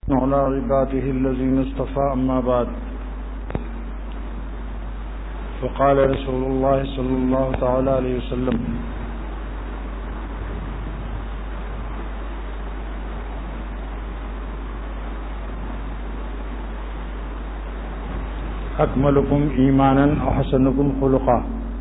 على عباده الذين اصطفى أما بعد فقال رسول الله صلى الله تعالى عليه وسلم أكملكم إيمانا وحسنكم خلقا۔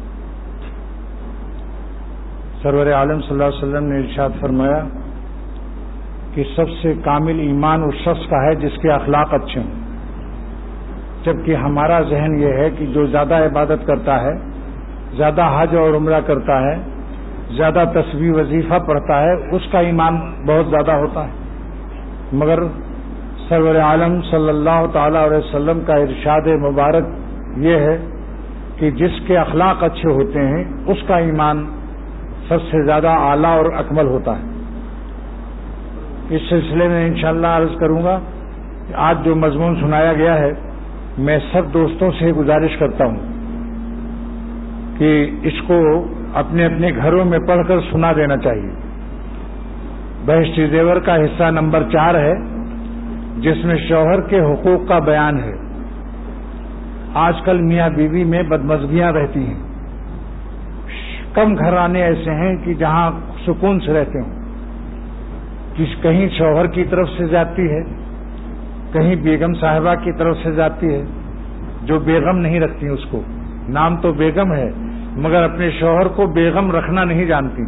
سرور عالم صلی اللہ علیہ وسلم نے ارشاد فرمایا کہ سب سے کامل ایمان اس شخص کا ہے جس کے اخلاق اچھے ہوں، جبکہ ہمارا ذہن یہ ہے کہ جو زیادہ عبادت کرتا ہے، زیادہ حج اور عمرہ کرتا ہے، زیادہ تسبیح وظیفہ پڑھتا ہے، اس کا ایمان بہت زیادہ ہوتا ہے، مگر سرور عالم صلی اللہ تعالی علیہ وسلم کا ارشاد مبارک یہ ہے کہ جس کے اخلاق اچھے ہوتے ہیں اس کا ایمان سب سے زیادہ اعلیٰ اور اکمل ہوتا ہے۔ اس سلسلے میں انشاءاللہ عرض کروں گا کہ آج جو مضمون سنایا گیا ہے، میں سب دوستوں سے گزارش کرتا ہوں کہ اس کو اپنے اپنے گھروں میں پڑھ کر سنا دینا چاہیے۔ بہشتی زیور کا حصہ نمبر 4 ہے، جس میں شوہر کے حقوق کا بیان ہے۔ آج کل میاں بیوی میں بدمزگیاں رہتی ہیں، کم گھرانے ایسے ہیں کہ جہاں سکون سے رہتے ہوں۔ کہیں شوہر کی طرف سے جاتی ہے، کہیں بیگم صاحبہ کی طرف سے جاتی ہے، جو بیگم نہیں رکھتی اس کو، نام تو بیگم ہے مگر اپنے شوہر کو بیگم رکھنا نہیں جانتی۔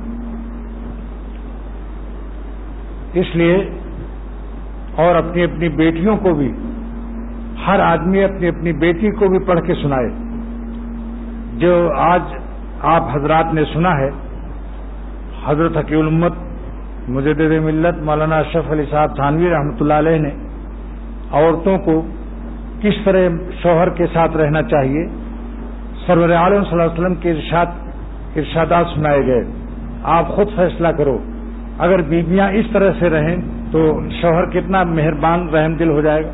اس لیے اور اپنی اپنی بیٹیوں کو بھی، ہر آدمی اپنی اپنی بیٹی کو بھی پڑھ کے سنائے۔ جو آج آپ حضرات نے سنا ہے، حضرت حقیق الامت مجدد ملت مولانا اشرف علی صاحب تھانوی رحمۃ اللہ علیہ نے عورتوں کو کس طرح شوہر کے ساتھ رہنا چاہیے، سرور عالم صلی اللہ علیہ وسلم کے ارشادات سنائے گئے۔ آپ خود فیصلہ کرو، اگر بیویاں اس طرح سے رہیں تو شوہر کتنا مہربان رحم دل ہو جائے گا۔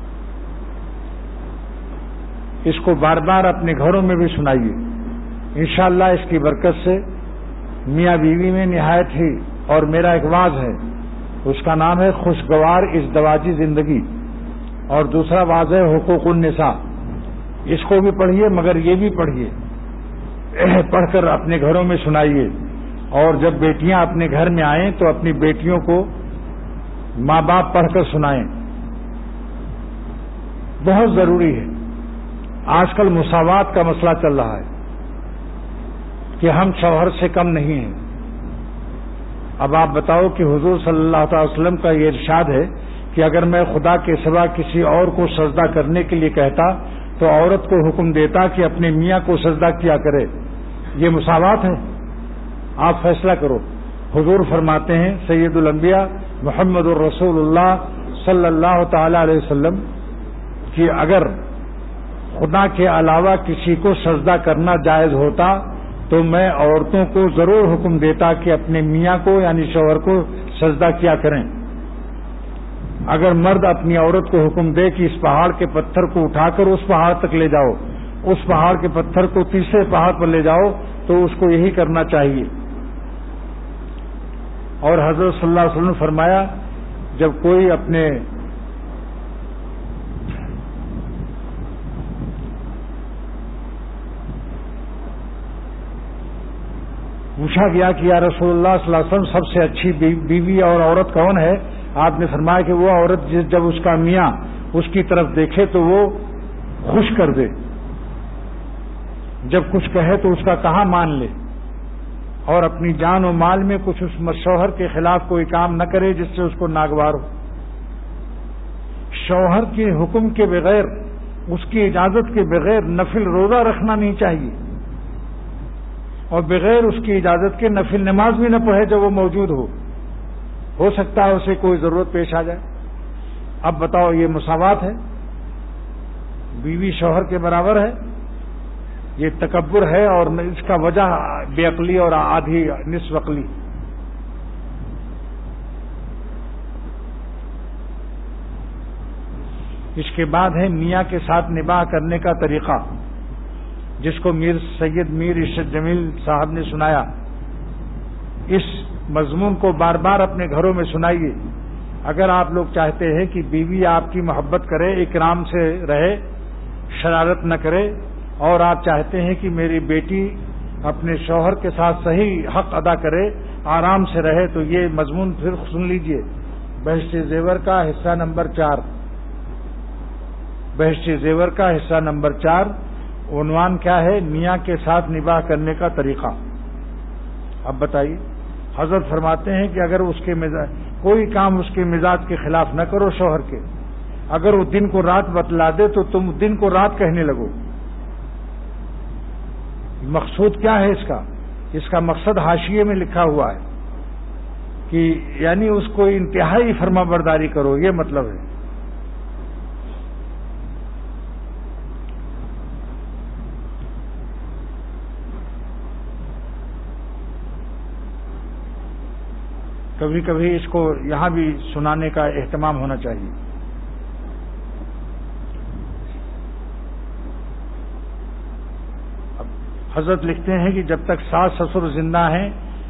اس کو بار بار اپنے گھروں میں بھی سنائیے، انشاءاللہ اس کی برکت سے میاں بیوی میں نہایت ہی، اور میرا ایک واز ہے، اس کا نام ہے خوشگوار ازدواجی زندگی، اور دوسرا واز ہے حقوق النساء۔ اس کو بھی پڑھیے مگر یہ بھی پڑھیے، پڑھ کر اپنے گھروں میں سنائیے، اور جب بیٹیاں اپنے گھر میں آئیں تو اپنی بیٹیوں کو ماں باپ پڑھ کر سنائیں، بہت ضروری ہے۔ آج کل مساوات کا مسئلہ چل رہا ہے کہ ہم شوہر سے کم نہیں ہیں۔ اب آپ بتاؤ کہ حضور صلی اللہ تعالی وسلم کا یہ ارشاد ہے کہ اگر میں خدا کے سوا کسی اور کو سجدہ کرنے کے لیے کہتا تو عورت کو حکم دیتا کہ اپنے میاں کو سجدہ کیا کرے۔ یہ مساوات ہے؟ آپ فیصلہ کرو۔ حضور فرماتے ہیں سید الانبیاء محمد الرسول اللہ صلی اللہ تعالی علیہ وسلم کہ اگر خدا کے علاوہ کسی کو سجدہ کرنا جائز ہوتا تو میں عورتوں کو ضرور حکم دیتا کہ اپنے میاں کو یعنی شوہر کو سجدہ کیا کریں۔ اگر مرد اپنی عورت کو حکم دے کہ اس پہاڑ کے پتھر کو اٹھا کر اس پہاڑ تک لے جاؤ، اس پہاڑ کے پتھر کو تیسرے پہاڑ پر لے جاؤ، تو اس کو یہی کرنا چاہیے۔ اور حضرت صلی اللہ علیہ وسلم نے فرمایا جب کوئی اپنے پوچھا گیا کہ یا رسول اللہ صلی اللہ علیہ وسلم سب سے اچھی بیوی اور عورت کون ہے؟ آپ نے فرمایا کہ وہ عورت جب اس کا میاں اس کی طرف دیکھے تو وہ خوش کر دے، جب کچھ کہے تو اس کا کہا مان لے، اور اپنی جان و مال میں کچھ اس شوہر کے خلاف کوئی کام نہ کرے جس سے اس کو ناگوار ہو۔ شوہر کے حکم کے بغیر، اس کی اجازت کے بغیر نفل روزہ رکھنا نہیں چاہیے، اور بغیر اس کی اجازت کے نفل نماز بھی نہ پڑھے جب وہ موجود ہو سکتا ہے اسے کوئی ضرورت پیش آ جائے۔ اب بتاؤ یہ مساوات ہے؟ بیوی شوہر کے برابر ہے؟ یہ تکبر ہے، اور اس کا وجہ بے عقلی اور آدھی نصف عقلی۔ اس کے بعد ہے میاں کے ساتھ نباہ کرنے کا طریقہ، جس کو سید میر ارشد جمیل صاحب نے سنایا۔ اس مضمون کو بار بار اپنے گھروں میں سنائیے، اگر آپ لوگ چاہتے ہیں کہ بیوی آپ کی محبت کرے، اکرام سے رہے، شرارت نہ کرے، اور آپ چاہتے ہیں کہ میری بیٹی اپنے شوہر کے ساتھ صحیح حق ادا کرے، آرام سے رہے، تو یہ مضمون پھر سن لیجئے، بہشت زیور کا حصہ نمبر 4، بہشت زیور کا حصہ نمبر 4، عنوان کیا ہے؟ میاں کے ساتھ نباہ کرنے کا طریقہ۔ اب بتائیے، حضرت فرماتے ہیں کہ اگر اس کے مزاج کوئی کام اس کے مزاج کے خلاف نہ کرو شوہر کے، اگر وہ دن کو رات بتلا دے تو تم دن کو رات کہنے لگو۔ مقصود کیا ہے اس کا مقصد حاشیے میں لکھا ہوا ہے کہ یعنی اس کو انتہائی فرما برداری کرو، یہ مطلب ہے۔ کبھی کبھی اس کو یہاں بھی سنانے کا اہتمام ہونا چاہیے۔ حضرت لکھتے ہیں کہ جب تک ساس سسر زندہ ہیں،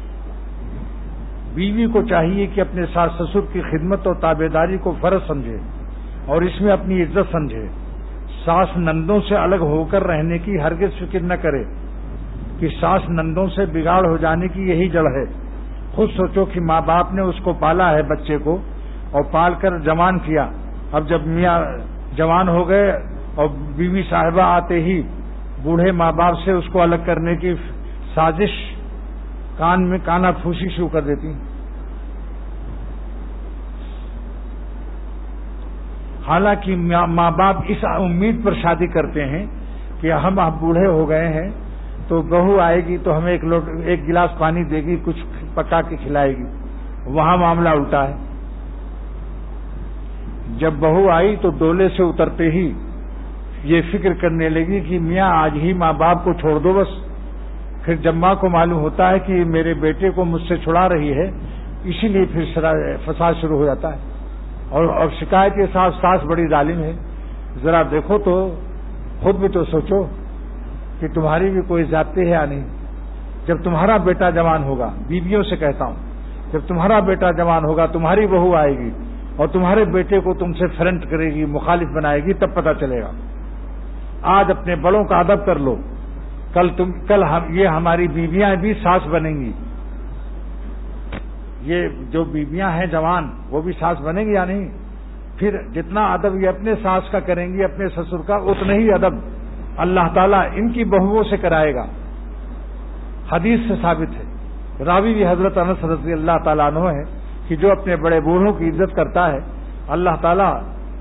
بیوی کو چاہیے کہ اپنے ساس سسر کی خدمت اور تابعداری کو فرض سمجھے اور اس میں اپنی عزت سمجھے۔ ساس نندوں سے الگ ہو کر رہنے کی ہرگز فکر نہ کرے کہ ساس نندوں سے بگاڑ ہو جانے کی یہی جڑ ہے۔ خود سوچو کہ ماں باپ نے اس کو پالا ہے، بچے کو، اور پال کر جوان کیا، اب جب میاں جوان ہو گئے اور بیوی صاحبہ آتے ہی بوڑھے ماں باپ سے اس کو الگ کرنے کی سازش کان میں کانا پھوسی شروع کر دیتی۔ حالانکہ ماں باپ اس امید پر شادی کرتے ہیں کہ ہم اب بوڑھے ہو گئے ہیں تو بہو آئے گی تو ہمیں ایک گلاس پانی دے گی، کچھ پکا کے کھلائے گی۔ وہاں معاملہ الٹا ہے۔ جب بہو آئی تو ڈولے سے اترتے ہی یہ فکر کرنے لگی کہ میاں آج ہی ماں باپ کو چھوڑ دو بس۔ پھر جب ماں کو معلوم ہوتا ہے کہ میرے بیٹے کو مجھ سے چھڑا رہی ہے، اسی لیے پھر فساد شروع ہو جاتا ہے، اور شکایت کے ساتھ ساس بڑی ظالم ہے۔ ذرا دیکھو تو، خود بھی تو سوچو کہ تمہاری بھی کوئی ذاتی ہے یا نہیں۔ جب تمہارا بیٹا جوان ہوگا، بیویوں سے کہتا ہوں، جب تمہارا بیٹا جوان ہوگا، تمہاری بہو آئے گی اور تمہارے بیٹے کو تم سے فرنٹ کرے گی، مخالف بنائے گی، تب پتہ چلے گا۔ آج اپنے بڑوں کا ادب کر لو، کل یہ ہماری بیویاں بھی ساس بنیں گی۔ یہ جو بیویاں ہیں جوان، وہ بھی ساس بنیں گی یا نہیں؟ پھر جتنا ادب یہ اپنے ساس کا کریں گی، اپنے سسر کا، اتنا ہی ادب اللہ تعالیٰ ان کی بہوؤں سے کرائے گا۔ حدیث سے ثابت ہے، راوی بھی حضرت انس رضی اللہ تعالیٰ عنہ ہے کہ جو اپنے بڑے بوڑھوں کی عزت کرتا ہے، اللہ تعالیٰ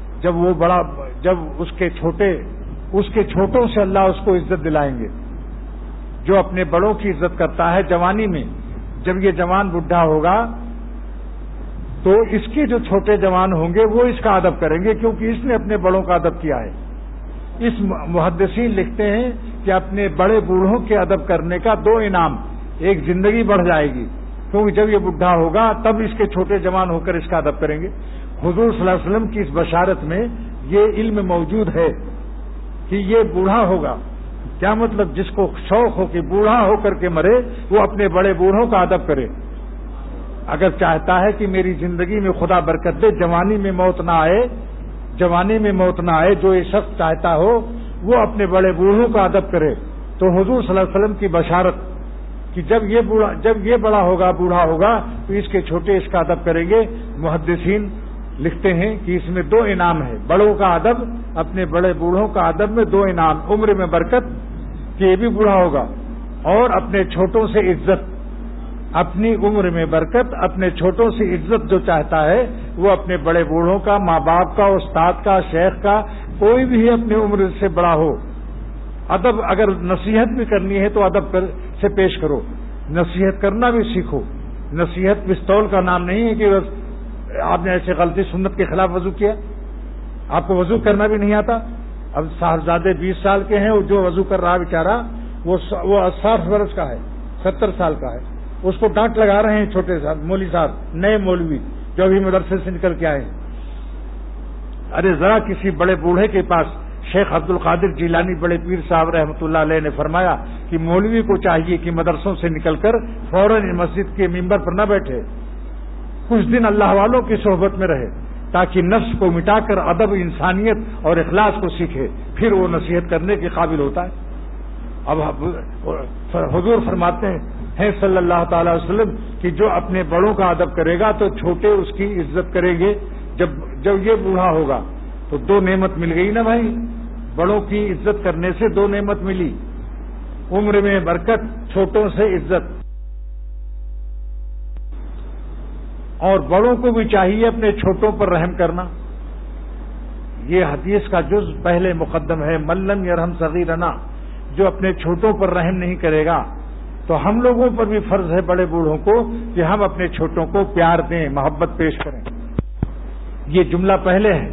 جب اس کے چھوٹوں سے اللہ اس کو عزت دلائیں گے۔ جو اپنے بڑوں کی عزت کرتا ہے جوانی میں، جب یہ جوان بڈھا ہوگا تو اس کے جو چھوٹے جوان ہوں گے وہ اس کا ادب کریں گے، کیونکہ اس نے اپنے بڑوں کا ادب کیا ہے۔ اس محدثین لکھتے ہیں کہ اپنے بڑے بوڑھوں کے ادب کرنے کا 2 انعام، ایک زندگی بڑھ جائے گی، کیونکہ جب یہ بڈھا ہوگا تب اس کے چھوٹے جوان ہو کر اس کا ادب کریں گے۔ حضور صلی اللہ علیہ وسلم کی اس بشارت میں یہ علم موجود ہے کہ یہ بوڑھا ہوگا۔ کیا مطلب؟ جس کو شوق ہو کہ بوڑھا ہو کر کے مرے، وہ اپنے بڑے بوڑھوں کا ادب کرے۔ اگر چاہتا ہے کہ میری زندگی میں خدا برکت دے، جوانی میں موت نہ آئے، جو یہ شخص چاہتا ہو وہ اپنے بڑے بوڑھوں کا ادب کرے۔ تو حضور صلی اللہ علیہ وسلم کی بشارت کہ جب یہ بڑا ہوگا، بوڑھا ہوگا، تو اس کے چھوٹے اس کا ادب کریں گے۔ محدثین لکھتے ہیں کہ اس میں 2 انعام ہے، بڑوں کا ادب، اپنے بڑے بوڑھوں کا ادب میں 2 انعام، عمر میں برکت کہ یہ بھی بوڑھا ہوگا، اور اپنے چھوٹوں سے عزت، اپنی عمر میں برکت، اپنے چھوٹوں سے عزت جو چاہتا ہے وہ اپنے بڑے بوڑھوں کا، ماں باپ کا، استاد کا، شیخ کا، کوئی بھی اپنی عمر سے بڑا ہو، ادب اگر نصیحت بھی کرنی ہے تو ادب سے پیش کرو، نصیحت کرنا بھی سیکھو۔ نصیحت پستول کا نام نہیں ہے کہ آپ نے ایسے غلطی سنت کے خلاف وضو کیا، آپ کو وضو کرنا بھی نہیں آتا۔ اب صاحبزادے 20 سال کے ہیں، جو وضو کر رہا بیچارہ وہ 60 برس کا ہے، 70 سال کا ہے، اس کو ڈانٹ لگا رہے ہیں چھوٹے صاحب، مولوی صاحب، نئے مولوی جو ابھی مدرسے سے نکل کے آئے ہیں۔ ارے ذرا کسی بڑے بوڑھے کے پاس، شیخ عبد القادر جیلانی بڑے پیر صاحب رحمۃ اللہ علیہ نے فرمایا کہ مولوی کو چاہیے کہ مدرسوں سے نکل کر فوراً مسجد کے ممبر پر نہ بیٹھے، کچھ دن اللہ والوں کی صحبت میں رہے تاکہ نفس کو مٹا کر ادب، انسانیت اور اخلاص کو سیکھے، پھر وہ نصیحت کرنے کے قابل ہوتا ہے۔ اب حضور فرماتے ہیں صلی اللہ تعالی وسلم کہ جو اپنے بڑوں کا ادب کرے گا تو چھوٹے اس کی عزت کریں گے۔ جب یہ بوڑھا ہوگا تو دو نعمت مل گئی نا بھائی، بڑوں کی عزت کرنے سے دو نعمت ملی، عمر میں برکت، چھوٹوں سے عزت۔ اور بڑوں کو بھی چاہیے اپنے چھوٹوں پر رحم کرنا۔ یہ حدیث کا جز پہلے مقدم ہے، من لم یرحم صغیرنا، جو اپنے چھوٹوں پر رحم نہیں کرے گا تو ہم لوگوں پر بھی فرض ہے بڑے بوڑھوں کو کہ ہم اپنے چھوٹوں کو پیار دیں، محبت پیش کریں۔ یہ جملہ پہلے ہے،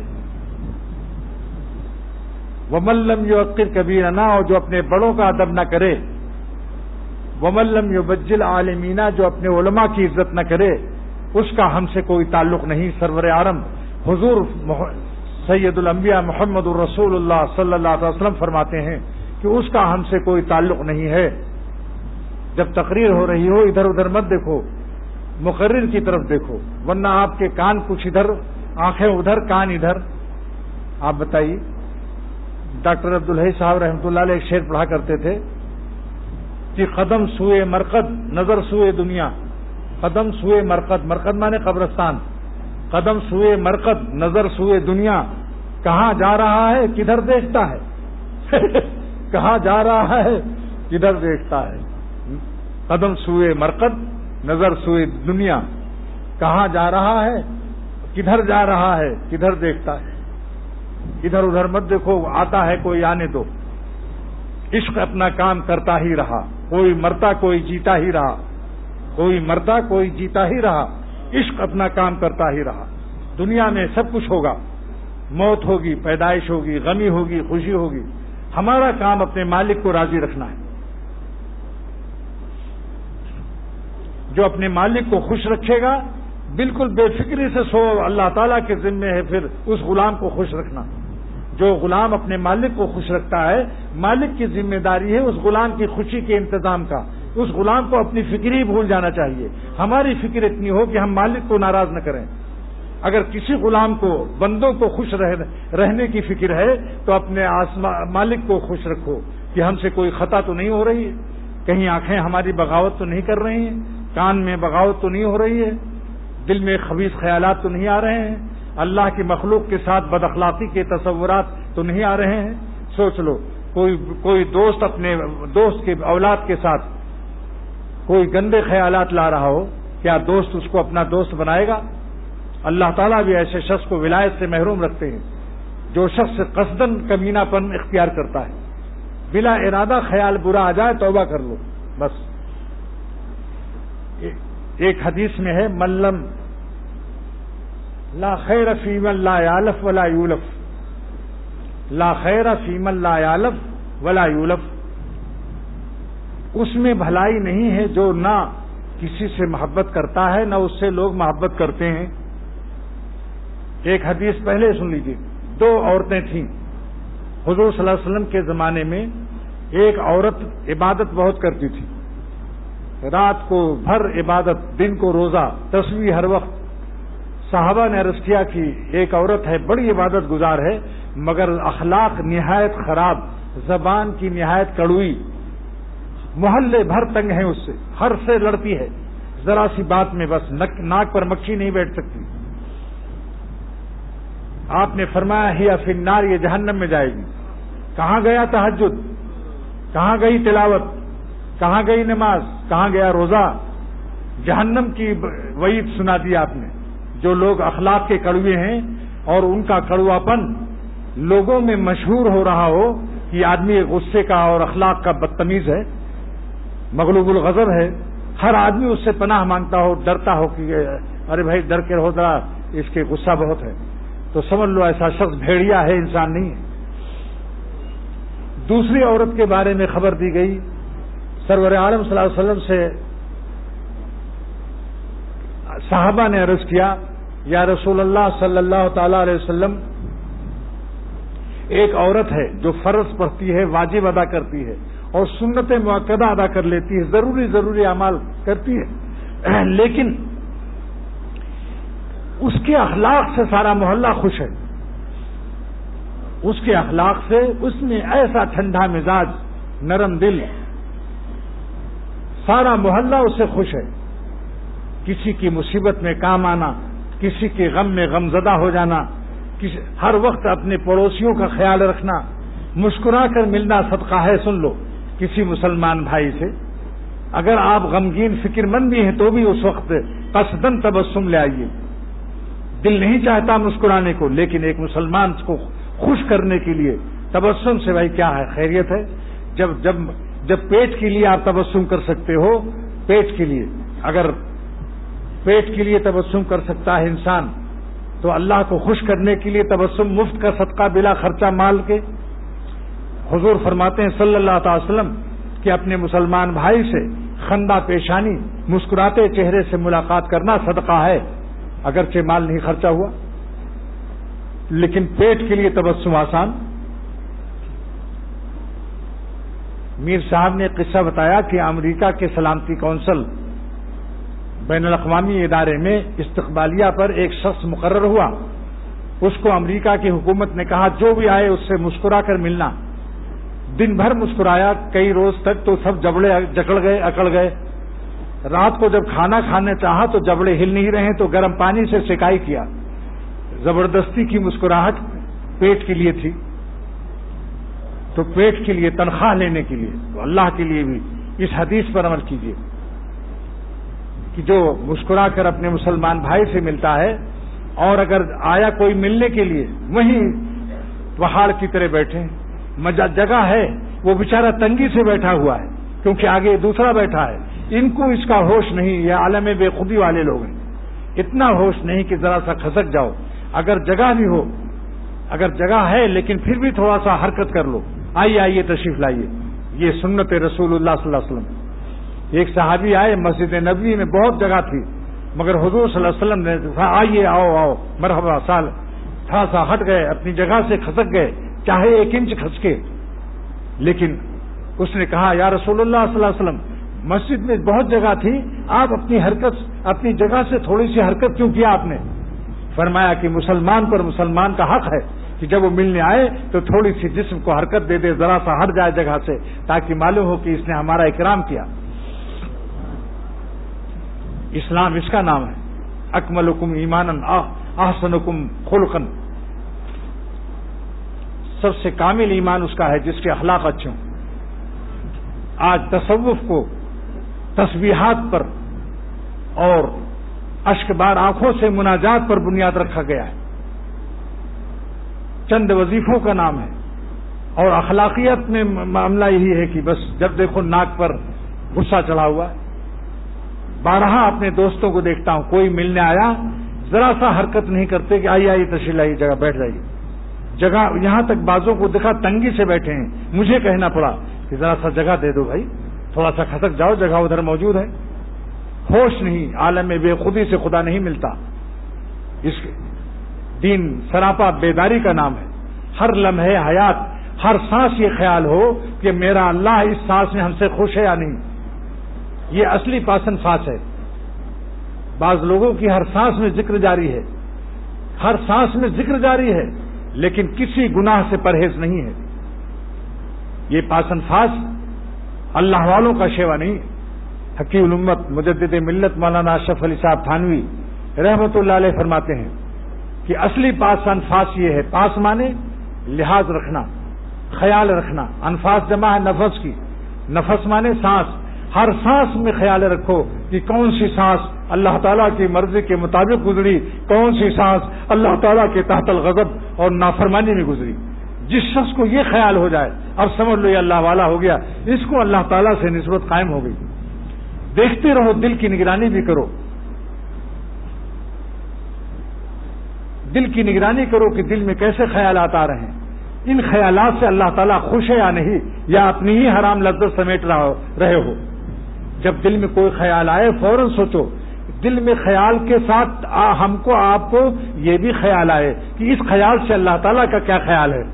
وَمَن لَّمْ يُوَقِّرْ كَبِيرَنَا، اور جو اپنے بڑوں کا ادب نہ کرے، وَمَن لَّمْ يُبَجِّلْ عَالِمِينَ، جو اپنے علماء کی عزت نہ کرے، اس کا ہم سے کوئی تعلق نہیں۔ سرور عالم حضور سید الانبیاء محمد الرسول اللہ صلی اللہ علیہ وسلم فرماتے ہیں کہ اس کا ہم سے کوئی تعلق نہیں ہے۔ جب تقریر ہو رہی ہو ادھر ادھر مت دیکھو، مقرر کی طرف دیکھو، ورنہ آپ کے کان کچھ ادھر، آنکھیں ادھر، کان ادھر۔ آپ بتائیے، ڈاکٹر عبدالحی صاحب رحمۃ اللہ علیہ ایک شعر پڑھا کرتے تھے کہ قدم سوئے مرقد نظر سوئے دنیا، قدم سوئے مرقد، مرقد مانے قبرستان، قدم سوئے مرقد نظر سوئے دنیا، کہاں جا رہا ہے کدھر دیکھتا ہے کہاں جا رہا ہے کدھر دیکھتا ہے۔ قدم سوئے مرقد نظر سوئے دنیا، کہاں جا رہا ہے کدھر جا رہا ہے کدھر دیکھتا ہے۔ ادھر ادھر مت دیکھو، آتا ہے کوئی آنے دو۔ عشق اپنا کام کرتا ہی رہا، کوئی مرتا کوئی جیتا ہی رہا، کوئی مرتا کوئی جیتا ہی رہا، عشق اپنا کام کرتا ہی رہا۔ دنیا میں سب کچھ ہوگا، موت ہوگی، پیدائش ہوگی، غمی ہوگی، خوشی ہوگی، ہمارا کام اپنے مالک کو راضی رکھنا ہے۔ جو اپنے مالک کو خوش رکھے گا، بالکل بے فکری سے سو، اللہ تعالیٰ کے ذمے ہے پھر اس غلام کو خوش رکھنا۔ جو غلام اپنے مالک کو خوش رکھتا ہے، مالک کی ذمہ داری ہے اس غلام کی خوشی کے انتظام کا۔ اس غلام کو اپنی فکر ہی بھول جانا چاہیے، ہماری فکر اتنی ہو کہ ہم مالک کو ناراض نہ کریں۔ اگر کسی غلام کو، بندوں کو خوش رہنے کی فکر ہے تو اپنے مالک کو خوش رکھو کہ ہم سے کوئی خطا تو نہیں ہو رہی ہے، کہیں آنکھیں ہماری بغاوت تو نہیں کر رہی ہیں، کان میں بغاوت تو نہیں ہو رہی ہے، دل میں خبیث خیالات تو نہیں آ رہے ہیں، اللہ کی مخلوق کے ساتھ بد اخلاقی کے تصورات تو نہیں آ رہے ہیں۔ سوچ لو، کوئی دوست اپنے دوست کے اولاد کے ساتھ کوئی گندے خیالات لا رہا ہو، کیا دوست اس کو اپنا دوست بنائے گا؟ اللہ تعالیٰ بھی ایسے شخص کو ولایت سے محروم رکھتے ہیں۔ جو شخص قصداً کمینہ پن اختیار کرتا ہے، بلا ارادہ خیال برا آ جائے توبہ کر لو بس۔ ایک حدیث میں ہے، ملم لا خیر فی من لا یالف ولا یولف، لا خیر فی من لا یالف ولا یولف، اس میں بھلائی نہیں ہے جو نہ کسی سے محبت کرتا ہے نہ اس سے لوگ محبت کرتے ہیں۔ ایک حدیث پہلے سن لیجیے، دو عورتیں تھیں حضور صلی اللہ علیہ وسلم کے زمانے میں۔ ایک عورت عبادت بہت کرتی تھی، رات کو بھر عبادت، دن کو روزہ، تسبیح ہر وقت۔ صحابہ نے عرض کیا کہ ایک عورت ہے، بڑی عبادت گزار ہے، مگر اخلاق نہایت خراب، زبان کی نہایت کڑوئی، محلے بھر تنگ ہیں اس سے، ہر سے لڑتی ہے، ذرا سی بات میں بس ناک پر مکھی نہیں بیٹھ سکتی۔ آپ نے فرمایا ہی فی النار، یہ جہنم میں جائے گی۔ کہاں گیا تہجد، کہاں گئی تلاوت، کہاں گئی نماز، کہاں گیا روزہ؟ جہنم کی وعید سنا دی آپ نے۔ جو لوگ اخلاق کے کڑوے ہیں اور ان کا کڑواپن لوگوں میں مشہور ہو رہا ہو کہ آدمی غصے کا اور اخلاق کا بدتمیز ہے، مغلوب الغضب ہے، ہر آدمی اس سے پناہ مانگتا ہو، ڈرتا ہو کہ ارے بھائی ڈر کے رہو ذرا، اس کے غصہ بہت ہے، تو سمجھ لو ایسا شخص بھیڑیا ہے، انسان نہیں ہے۔ دوسری عورت کے بارے میں خبر دی گئی، سرور عالم صلی اللہ علیہ وسلم سے صحابہ نے عرض کیا، یا رسول اللہ صلی اللہ تعالی علیہ وسلم، ایک عورت ہے جو فرض پڑھتی ہے، واجب ادا کرتی ہے اور سنت مؤکدہ ادا کر لیتی ہے، ضروری اعمال کرتی ہے، لیکن اس کے اخلاق سے سارا محلہ خوش ہے. اس کے اخلاق سے اس نے ایسا ٹھنڈا مزاج، نرم دل، سارا محلہ اس سے خوش ہے. کسی کی مصیبت میں کام آنا، کسی کے غم میں غمزدہ ہو جانا، ہر وقت اپنے پڑوسیوں کا خیال رکھنا، مسکرا کر ملنا صدقہ ہے. سن لو کسی مسلمان بھائی سے اگر آپ غمگین فکر مند بھی ہیں تو بھی اس وقت قصدن تبسم لے آئیے. دل نہیں چاہتا مسکرانے کو، لیکن ایک مسلمان کو خوش کرنے کے لیے تبسم سے بھائی کیا ہے، خیریت ہے. جب پیٹ کے لیے آپ تبسم کر سکتے ہو، پیٹ کے لیے، اگر پیٹ کے لیے تبسم کر سکتا ہے انسان تو اللہ کو خوش کرنے کے لیے تبسم مفت کا صدقہ بلا خرچہ مال کے. حضور فرماتے ہیں صلی اللہ تعالی وسلم کہ اپنے مسلمان بھائی سے خندہ پیشانی، مسکراتے چہرے سے ملاقات کرنا صدقہ ہے، اگرچہ مال نہیں خرچہ ہوا. لیکن پیٹ کے لیے تبسم آسان. میر صاحب نے قصہ بتایا کہ امریکہ کے سلامتی کونسل بین الاقوامی ادارے میں استقبالیہ پر ایک شخص مقرر ہوا. اس کو امریکہ کی حکومت نے کہا جو بھی آئے اس سے مسکرا کر ملنا. دن بھر مسکرایا، کئی روز تک تو سب جبڑے جکڑ گئے، اکڑ گئے. رات کو جب کھانا کھانے چاہا تو جبڑے ہل نہیں رہے تو گرم پانی سے سیکائی کیا. زبردستی کی مسکراہٹ پیٹ کے لیے تھی، تو پیٹ کے لیے، تنخواہ لینے کے لیے، تو اللہ کے لیے بھی اس حدیث پر عمل کیجیے کہ جو مسکرا کر اپنے مسلمان بھائی سے ملتا ہے، اور اگر آیا کوئی ملنے کے لیے وہیں پہاڑ کی طرح بیٹھے، جگہ ہے، وہ بیچارہ تنگی سے بیٹھا ہوا ہے کیونکہ آگے دوسرا بیٹھا ہے. ان کو اس کا ہوش نہیں، یہ عالم بے خودی والے لوگ ہیں. اتنا ہوش نہیں کہ ذرا سا کھسک جاؤ. اگر جگہ بھی ہو، اگر جگہ ہے لیکن پھر بھی تھوڑا سا حرکت کر لو. آئیے تشریف لائیے. یہ سنت رسول اللہ صلی اللہ علیہ وسلم. ایک صحابی آئے، مسجد نبوی میں بہت جگہ تھی مگر حضور صلی اللہ علیہ وسلم نے آئیے، آؤ مرحبا سال، تھوڑا سا ہٹ گئے، اپنی جگہ سے کھسک گئے، چاہے 1 انچ کھسکے. لیکن اس نے کہا یا رسول اللہ صلی اللہ علیہ وسلم، مسجد میں بہت جگہ تھی، آپ اپنی جگہ سے تھوڑی سی حرکت کیوں کیا آپ نے؟ فرمایا کہ مسلمان پر مسلمان کا حق ہے کہ جب وہ ملنے آئے تو تھوڑی سی جسم کو حرکت دے دے، ذرا سا ہٹ جائے جگہ سے، تاکہ معلوم ہو کہ اس نے ہمارا اکرام کیا. اسلام اس کا نام ہے. اکملکم ایمانن احسنکم خلقا. سب سے کامل ایمان اس کا ہے جس کے اخلاق اچھے ہوں. آج تصوف کو تسبیحات پر اور اشک بار آنکھوں سے مناجات پر بنیاد رکھا گیا ہے. چند وظیفوں کا نام ہے، اور اخلاقیت میں معاملہ یہی ہے کہ بس جب دیکھو ناک پر غصہ چڑھا ہوا ہے. بارہا اپنے دوستوں کو دیکھتا ہوں، کوئی ملنے آیا ذرا سا حرکت نہیں کرتے کہ آئیے تشریف لائیے، جگہ بیٹھ جائیے. جگہ یہاں تک بازوں کو دیکھا تنگی سے بیٹھے ہیں، مجھے کہنا پڑا کہ ذرا سا جگہ دے دو بھائی، تھوڑا سا کھسک جاؤ، جگہ ادھر موجود ہے. ہوش نہیں، عالم میں بے خودی سے خدا نہیں ملتا. اس دین سراپا بیداری کا نام ہے. ہر لمحے حیات، ہر سانس یہ خیال ہو کہ میرا اللہ اس سانس میں ہم سے خوش ہے یا نہیں. یہ اصلی پاسن سانس ہے. بعض لوگوں کی ہر سانس میں ذکر جاری ہے، ہر سانس میں ذکر جاری ہے، لیکن کسی گناہ سے پرہیز نہیں ہے. یہ پاسن سانس اللہ والوں کا شیوا نہیں. حکیم الامت مجدد ملت مولانا اشرف علی صاحب تھانوی رحمۃ اللہ علیہ فرماتے ہیں کہ اصلی پاس انفاس یہ ہے. پاس مانے لحاظ رکھنا، خیال رکھنا. انفاس جمع ہے نفس کی، نفس مانے سانس. ہر سانس میں خیال رکھو کہ کون سی سانس اللہ تعالیٰ کی مرضی کے مطابق گزری، کون سی سانس اللہ تعالیٰ کے تحت الغضب اور نافرمانی میں گزری. جس شخص کو یہ خیال ہو جائے اب سمجھ لو یہ اللہ والا ہو گیا، اس کو اللہ تعالیٰ سے نسبت قائم ہو گئی. دیکھتے رہو، دل کی نگرانی بھی کرو. دل کی نگرانی کرو کہ دل میں کیسے خیالات آ رہے ہیں. ان خیالات سے اللہ تعالیٰ خوش ہے یا نہیں، یا اپنی ہی حرام لذت سمیٹ رہے ہو. جب دل میں کوئی خیال آئے فوراً سوچو. دل میں خیال کے ساتھ ہم کو آپ کو یہ بھی خیال آئے کہ اس خیال سے اللہ تعالیٰ کا کیا خیال ہے.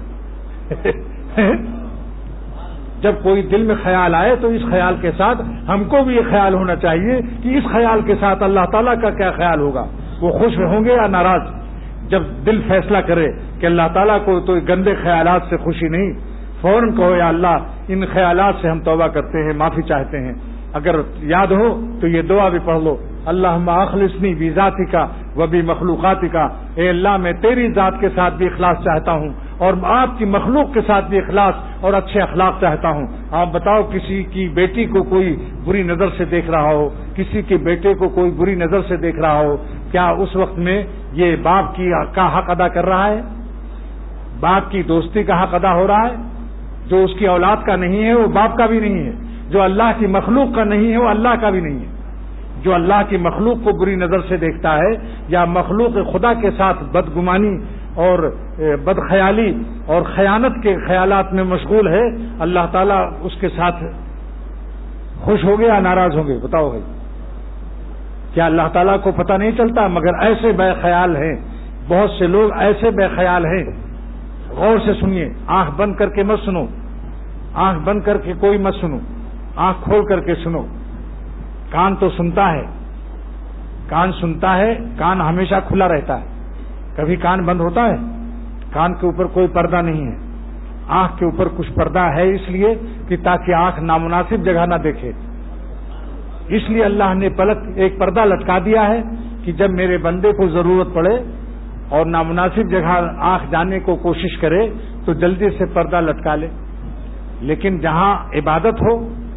جب کوئی دل میں خیال آئے تو اس خیال کے ساتھ ہم کو بھی یہ خیال ہونا چاہیے کہ اس خیال کے ساتھ اللہ تعالیٰ کا کیا خیال ہوگا. وہ خوش ہوں گے یا ناراض؟ جب دل فیصلہ کرے کہ اللہ تعالیٰ کو تو گندے خیالات سے خوشی نہیں، فوراً کہو یا اللہ ان خیالات سے ہم توبہ کرتے ہیں، معافی چاہتے ہیں۔ اگر یاد ہو تو یہ دعا بھی پڑھ لو، اللہم اخلصنی بذاتک و بمخلوقاتک، اے اللہ میں تیری ذات کے ساتھ بھی اخلاص چاہتا ہوں اور آپ کی مخلوق کے ساتھ بھی اخلاص اور اچھے اخلاق چاہتا ہوں۔ آپ بتاؤ کسی کی بیٹی کو کوئی بری نظر سے دیکھ رہا ہو، کسی کے بیٹے کو کوئی بری نظر سے دیکھ رہا ہو، کیا اس وقت میں یہ باپ کا حق ادا کر رہا ہے؟ باپ کی دوستی کا حق ادا ہو رہا ہے؟ جو اس کی اولاد کا نہیں ہے وہ باپ کا بھی نہیں ہے، جو اللہ کی مخلوق کا نہیں ہے وہ اللہ کا بھی نہیں ہے۔ جو اللہ کی مخلوق کو بری نظر سے دیکھتا ہے یا مخلوق خدا کے ساتھ بدگمانی اور بدخیالی اور خیانت کے خیالات میں مشغول ہے، اللہ تعالیٰ اس کے ساتھ خوش ہو گے یا ناراض ہوں گے؟ بتاؤ بھائی، کیا اللہ تعالیٰ کو پتہ نہیں چلتا؟ مگر ایسے بے خیال ہیں، بہت سے لوگ ایسے بے خیال ہیں۔ غور سے سنیے، آنکھ بند کر کے مت سنو، آنکھ بند کر کے کوئی مت سنو، آنکھ کھول کر کے سنو۔ کان تو سنتا ہے، کان سنتا ہے، کان ہمیشہ کھلا رہتا ہے، کبھی کان بند ہوتا ہے؟ کان کے اوپر کوئی پردہ نہیں ہے، آنکھ کے اوپر کچھ پردہ ہے، اس لیے کہ تاکہ آنکھ نامناسب جگہ نہ دیکھے۔ اس لیے اللہ نے ایک پردہ لٹکا دیا ہے کہ جب میرے بندے کو ضرورت پڑے اور نامناسب جگہ آنکھ جانے کو کوشش کرے تو جلدی سے پردہ لٹکا لے۔ لیکن جہاں عبادت ہو،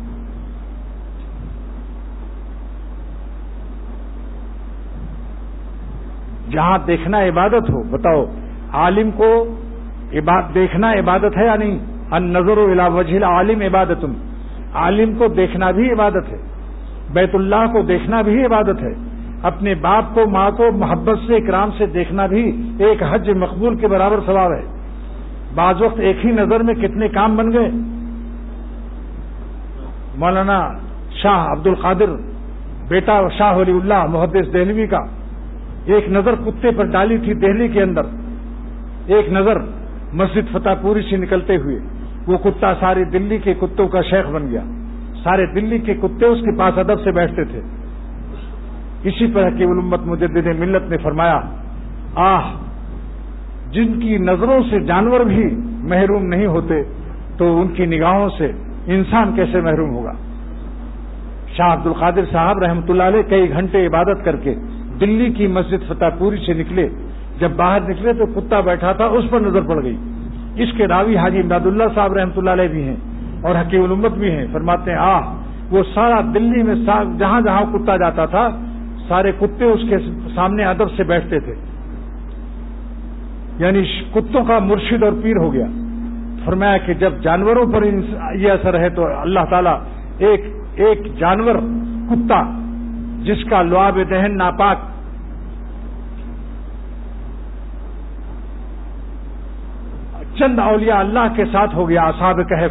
جہاں دیکھنا عبادت ہو، بتاؤ عالم کو دیکھنا عبادت ہے یا نہیں؟ النظر الی وجہ العالم عبادت، عالم کو دیکھنا بھی عبادت ہے، بیت اللہ کو دیکھنا بھی عبادت ہے، اپنے باپ کو ماں کو محبت سے اکرام سے دیکھنا بھی ایک حج مقبول کے برابر ثواب ہے۔ بعض وقت ایک ہی نظر میں کتنے کام بن گئے۔ مولانا شاہ عبد القادر بیٹا شاہ ولی اللہ محدث دہلوی کا ایک نظر کتے پر ڈالی تھی دہلی کے اندر، ایک نظر مسجد فتح پوری سے نکلتے ہوئے، وہ کتا ساری دلی کے کتوں کا شیخ بن گیا، سارے دلی کے کتے اس کے پاس ادب سے بیٹھتے تھے۔ اسی پر حکیم الامت مجدد ملت نے فرمایا، جن کی نظروں سے جانور بھی محروم نہیں ہوتے تو ان کی نگاہوں سے انسان کیسے محروم ہوگا۔ شاہ عبد القادر صاحب رحمۃ اللہ علیہ کئی گھنٹے عبادت کر کے دلی کی مسجد فتح پوری سے نکلے، جب باہر نکلے تو کتا بیٹھا تھا، اس پر نظر پڑ گئی۔ اس کے راوی حاجی امداد اللہ صاحب رحمۃ اللہ علیہ بھی ہیں اور حکیم الامت بھی ہیں، فرماتے ہیں وہ سارا دلی میں جہاں جہاں کتا جاتا تھا سارے کتے اس کے سامنے ادب سے بیٹھتے تھے، یعنی کتوں کا مرشد اور پیر ہو گیا۔ فرمایا کہ جب جانوروں پر یہ اثر ہے تو اللہ تعالیٰ ایک جانور کتا جس کا لعاب دہن ناپاک چند اولیاء اللہ کے ساتھ ہو گیا، اصحاب کہف،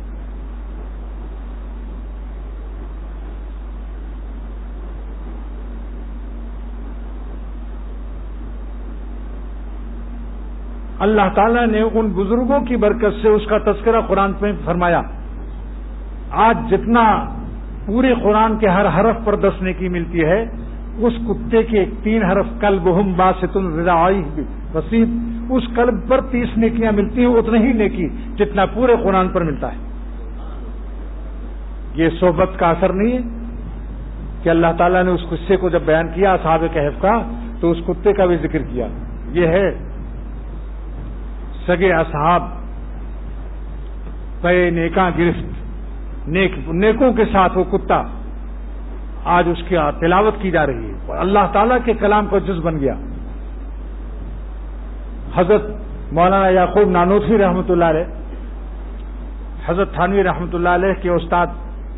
اللہ تعالیٰ نے ان بزرگوں کی برکت سے اس کا تذکرہ قرآن میں فرمایا۔ آج جتنا پورے قرآن کے ہر حرف پر 10 نیکی ملتی ہے، اس کتے کے 3 حرف قلبہم باسط ذراعیہ بالوسیط، اس قلب پر 30 نیکیاں ملتی ہیں، اتنا ہی نیکی جتنا پورے قرآن پر ملتا ہے۔ یہ صحبت کا اثر نہیں ہے کہ اللہ تعالیٰ نے اس قصے کو جب بیان کیا اصحاب کہف کا تو اس کتے کا بھی ذکر کیا۔ یہ ہے سگے اصحاب پے نیکاں گرفت، نیکوں کے ساتھ وہ کتا آج اس کی تلاوت کی جا رہی ہے، اللہ تعالیٰ کے کلام کا جز بن گیا۔ حضرت مولانا یعقوب نانوتوی رحمۃ اللہ علیہ، حضرت تھانوی رحمۃ اللہ علیہ کے استاد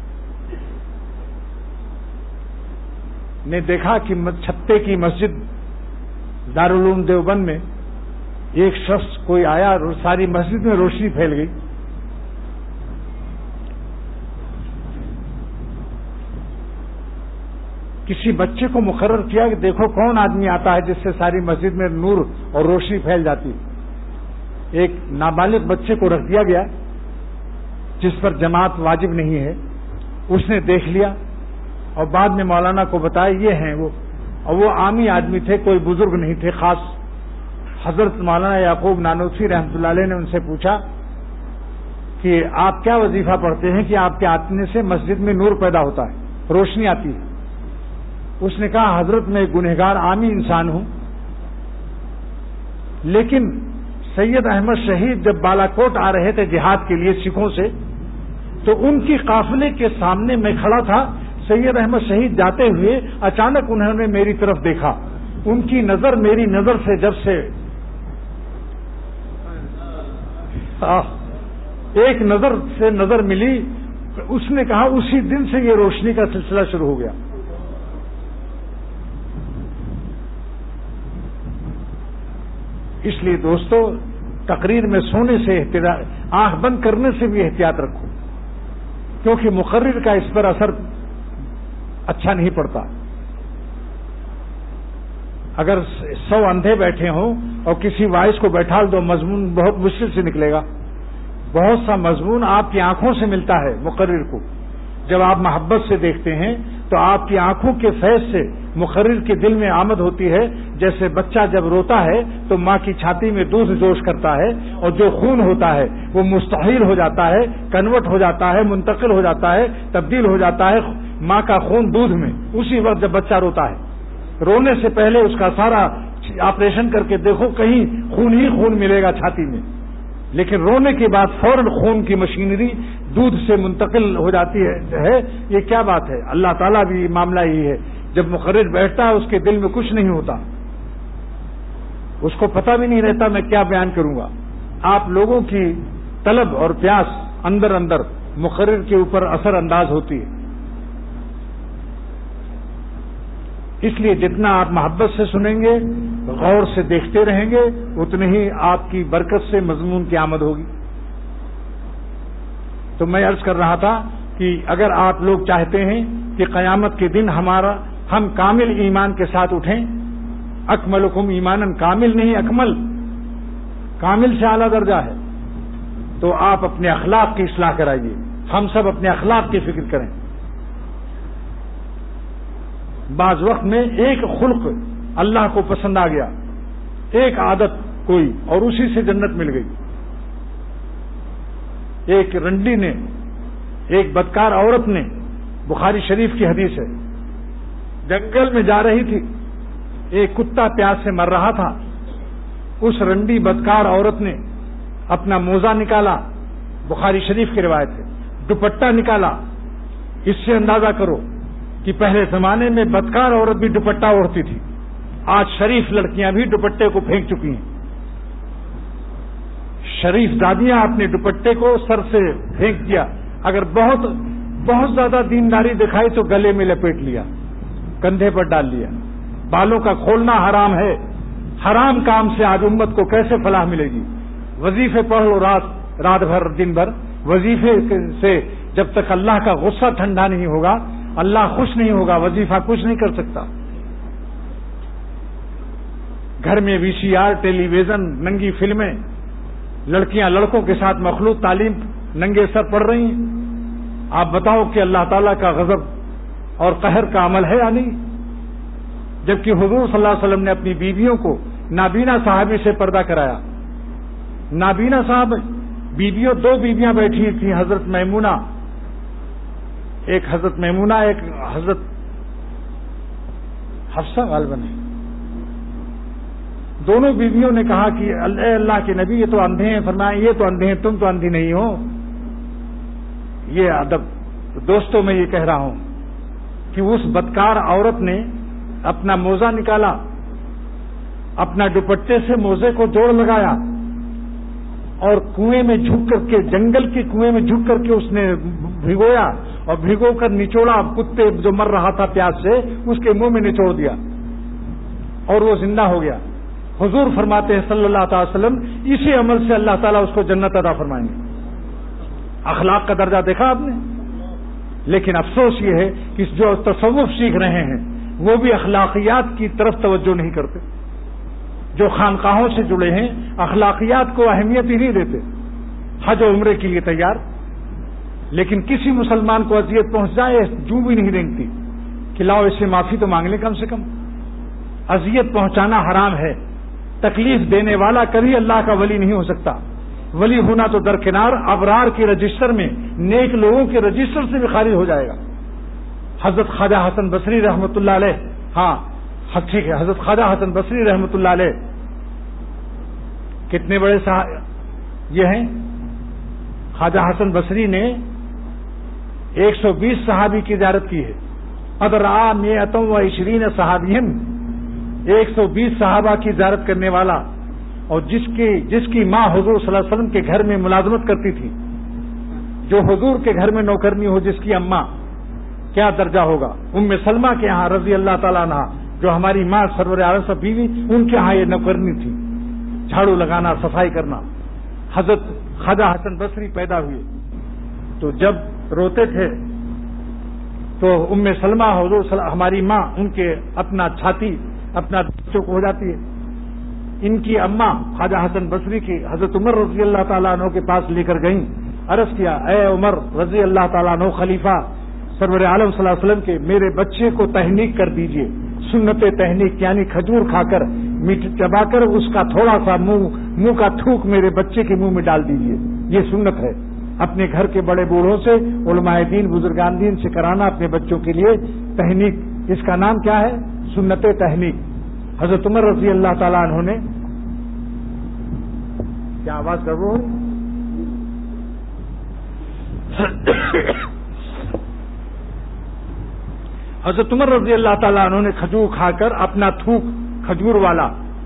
نے دیکھا کہ چھتے کی مسجد دارالعلوم دیوبند میں ایک شخص کوئی آیا اور ساری مسجد میں روشنی پھیل گئی۔ کسی بچے کو مقرر کیا کہ دیکھو کون آدمی آتا ہے جس سے ساری مسجد میں نور اور روشنی پھیل جاتی۔ ایک نابالغ بچے کو رکھ دیا گیا جس پر جماعت واجب نہیں ہے، اس نے دیکھ لیا اور بعد میں مولانا کو بتایا یہ ہیں وہ اور وہ عامی آدمی تھے، کوئی بزرگ نہیں تھے خاص. حضرت مولانا یعقوب نانوتوی رحمۃ اللہ علیہ نے ان سے پوچھا کہ آپ کیا وظیفہ پڑھتے ہیں کہ آپ کے آنے سے مسجد میں نور پیدا ہوتا ہے، روشنی آتی ہے؟ اس نے کہا حضرت میں گنہگار عامی انسان ہوں، لیکن سید احمد شہید جب بالاکوٹ آ رہے تھے جہاد کے لیے سکھوں سے، تو ان کی قافلے کے سامنے میں کھڑا تھا. سید احمد شہید جاتے ہوئے اچانک انہوں نے میری طرف دیکھا. ان کی نظر میری نظر سے جب سے ایک نظر سے نظر ملی، اس نے کہا اسی دن سے یہ روشنی کا سلسلہ شروع ہو گیا. اس لیے دوستو، تقریر میں سونے سے آنکھ بند کرنے سے بھی احتیاط رکھو، کیونکہ مقرر کا اس پر اثر اچھا نہیں پڑتا. اگر 100 اندھے بیٹھے ہوں اور کسی وائس کو بیٹھا دو، مضمون بہت مشکل سے نکلے گا. بہت سا مضمون آپ کی آنکھوں سے ملتا ہے مقرر کو. جب آپ محبت سے دیکھتے ہیں تو آپ کی آنکھوں کے فیض سے مقرر کے دل میں آمد ہوتی ہے. جیسے بچہ جب روتا ہے تو ماں کی چھاتی میں دودھ جوش کرتا ہے، اور جو خون ہوتا ہے وہ مستحیل ہو جاتا ہے، کنورٹ ہو جاتا ہے، منتقل ہو جاتا ہے، تبدیل ہو جاتا ہے ماں کا خون دودھ میں، اسی وقت جب بچہ روتا ہے. رونے سے پہلے اس کا سارا آپریشن کر کے دیکھو، کہیں خون ہی خون ملے گا چھاتی میں، لیکن رونے کے بعد فوراً خون کی مشینری دودھ سے منتقل ہو جاتی ہے. یہ کیا بات ہے؟ اللہ تعالیٰ بھی معاملہ یہی ہے. جب مقرر بیٹھتا ہے اس کے دل میں کچھ نہیں ہوتا، اس کو پتہ بھی نہیں رہتا میں کیا بیان کروں گا. آپ لوگوں کی طلب اور پیاس اندر اندر مقرر کے اوپر اثر انداز ہوتی ہے. اس لیے جتنا آپ محبت سے سنیں گے، غور سے دیکھتے رہیں گے، اتنے ہی آپ کی برکت سے مضمون کی آمد ہوگی. تو میں عرض کر رہا تھا کہ اگر آپ لوگ چاہتے ہیں کہ قیامت کے دن ہم کامل ایمان کے ساتھ اٹھیں، اکملکم ایمانن، کامل نہیں اکمل، کامل سے اعلیٰ درجہ ہے، تو آپ اپنے اخلاق کی اصلاح کرائیے. ہم سب اپنے اخلاق کی فکر کریں. بعض وقت میں ایک خلق اللہ کو پسند آ گیا، ایک عادت کوئی، اور اسی سے جنت مل گئی. ایک رنڈی نے، ایک بدکار عورت نے، بخاری شریف کی حدیث ہے، جنگل میں جا رہی تھی، ایک کتا پیاس سے مر رہا تھا. اس رنڈی بدکار عورت نے اپنا موزہ نکالا، بخاری شریف کی روایت ہے، دوپٹہ نکالا. اس سے اندازہ کرو کہ پہلے زمانے میں بدکار عورت بھی دوپٹہ اوڑھتی تھی، آج شریف لڑکیاں بھی دوپٹے کو پھینک چکی ہیں. شریف دادیاں اپنے دوپٹے کو سر سے پھینک دیا. اگر بہت زیادہ دینداری دکھائی تو گلے میں لپیٹ لیا، کندھے پر ڈال لیا. بالوں کا کھولنا حرام ہے. حرام کام سے آج امت کو کیسے فلاح ملے گی؟ وظیفے پڑھو رات بھر دن بھر. وظیفے سے جب تک اللہ کا غصہ ٹھنڈا نہیں ہوگا، اللہ خوش نہیں ہوگا، وظیفہ کچھ نہیں کر سکتا. گھر میں VCR، ٹیلی ویژن، ننگی فلمیں، لڑکیاں لڑکوں کے ساتھ مخلوط تعلیم ننگے سر پڑ رہی ہیں. آپ بتاؤ کہ اللہ تعالیٰ کا غضب اور قہر کا عمل ہے یا نہیں؟ جبکہ حضور صلی اللہ علیہ وسلم نے اپنی بیویوں کو نابینا صحابی سے پردہ کرایا. نابینا صاحب بیویوں، 2 بیویاں بیٹھی تھیں، حضرت میمونہ، ایک حضرت میمونہ، ایک حضرت حفصہ غالباً ہے. دونوں بیویوں نے کہا کہ اللہ کے نبی، یہ تو اندھے ہیں. فرمایا یہ تو اندھے ہیں، تم تو اندھی نہیں ہو. یہ ادب. دوستوں میں یہ کہہ رہا ہوں کہ اس بدکار عورت نے اپنا موزہ نکالا، اپنا دوپٹے سے موزے کو جوڑ لگایا، اور کنویں میں جھک کر کے، جنگل کے کنویں میں جھک کر کے اس نے بھگویا، اور بھگو کر نچوڑا. کتے جو مر رہا تھا پیاس سے، اس کے منہ میں نچوڑ دیا اور وہ زندہ ہو گیا. حضور فرماتے ہیں صلی اللہ تعالی وسلم، اسی عمل سے اللہ تعالیٰ اس کو جنت عطا فرمائیں گے. اخلاق کا درجہ دیکھا آپ نے. لیکن افسوس یہ ہے کہ جو تصوف سیکھ رہے ہیں وہ بھی اخلاقیات کی طرف توجہ نہیں کرتے. جو خانقاہوں سے جڑے ہیں اخلاقیات کو اہمیت ہی نہیں دیتے. حج و عمرے کے لیے تیار، لیکن کسی مسلمان کو اذیت پہنچ جائے جو بھی نہیں رینگتی کہ لاؤ اس سے معافی تو مانگ لیں کم سے کم. اذیت پہنچانا حرام ہے. تکلیف دینے والا کبھی اللہ کا ولی نہیں ہو سکتا. ولی ہونا تو درکنار ابرار کے رجسٹر میں نیک لوگوں کے رجسٹر سے بھی خارج ہو جائے گا. حضرت خواجہ حسن بصری رحمۃ اللہ علیہ، ہاں ٹھیک ہے، حضرت خواجہ حسن بصری رحمۃ اللہ علیہ کتنے بڑے یہ ہیں. خواجہ حسن بصری نے 120 صحابی کی زیارت کی ہے. ادرا میتم و 20 صحابین، 120 صحابہ کی زیارت کرنے والا، اور جس کی ماں حضور صلی اللہ علیہ وسلم کے گھر میں ملازمت کرتی تھی، جو حضور کے گھر میں نوکرنی ہو، جس کی اماں، کیا درجہ ہوگا. ام سلمہ کے ہاں رضی اللہ تعالیٰ عنہا، جو ہماری ماں سرور عالم سے بیوی، ان کے ہاں یہ نوکرنی تھی، جھاڑو لگانا، صفائی کرنا. حضرت خواجہ حسن بصری پیدا ہوئے تو جب روتے تھے تو ام سلمہ حضور ہماری ماں ان کے اپنا چھاتی اپنا بچوں کو ہو جاتی ہے. ان کی اماں خواجہ حسن بصری کی حضرت عمر رضی اللہ تعالیٰ عنہ کے پاس لے کر گئیں. عرض کیا، اے عمر رضی اللہ تعالیٰ عنہ خلیفہ سرور عالم صلی اللہ علیہ وسلم کے، میرے بچے کو تحنیک کر دیجئے. سنت تحنیک یعنی کھجور کھا کر، میٹھ چبا کر اس کا تھوڑا سا منہ کا تھوک میرے بچے کے منہ میں ڈال دیجئے. یہ سنت ہے. اپنے گھر کے بڑے بوڑھوں سے، علماء دین، بزرگان دین سے کرانا اپنے بچوں کے لیے تحنیک. اس کا نام کیا ہے؟ سنت تحنیک. حضرت عمر رضی اللہ تعالیٰ عنہ نے، کیا آواز کر رہے ہو؟ حضرت عمر رضی اللہ تعالیٰ عنہ نے کھجور کھا کر اپنا تھوک کھجور والا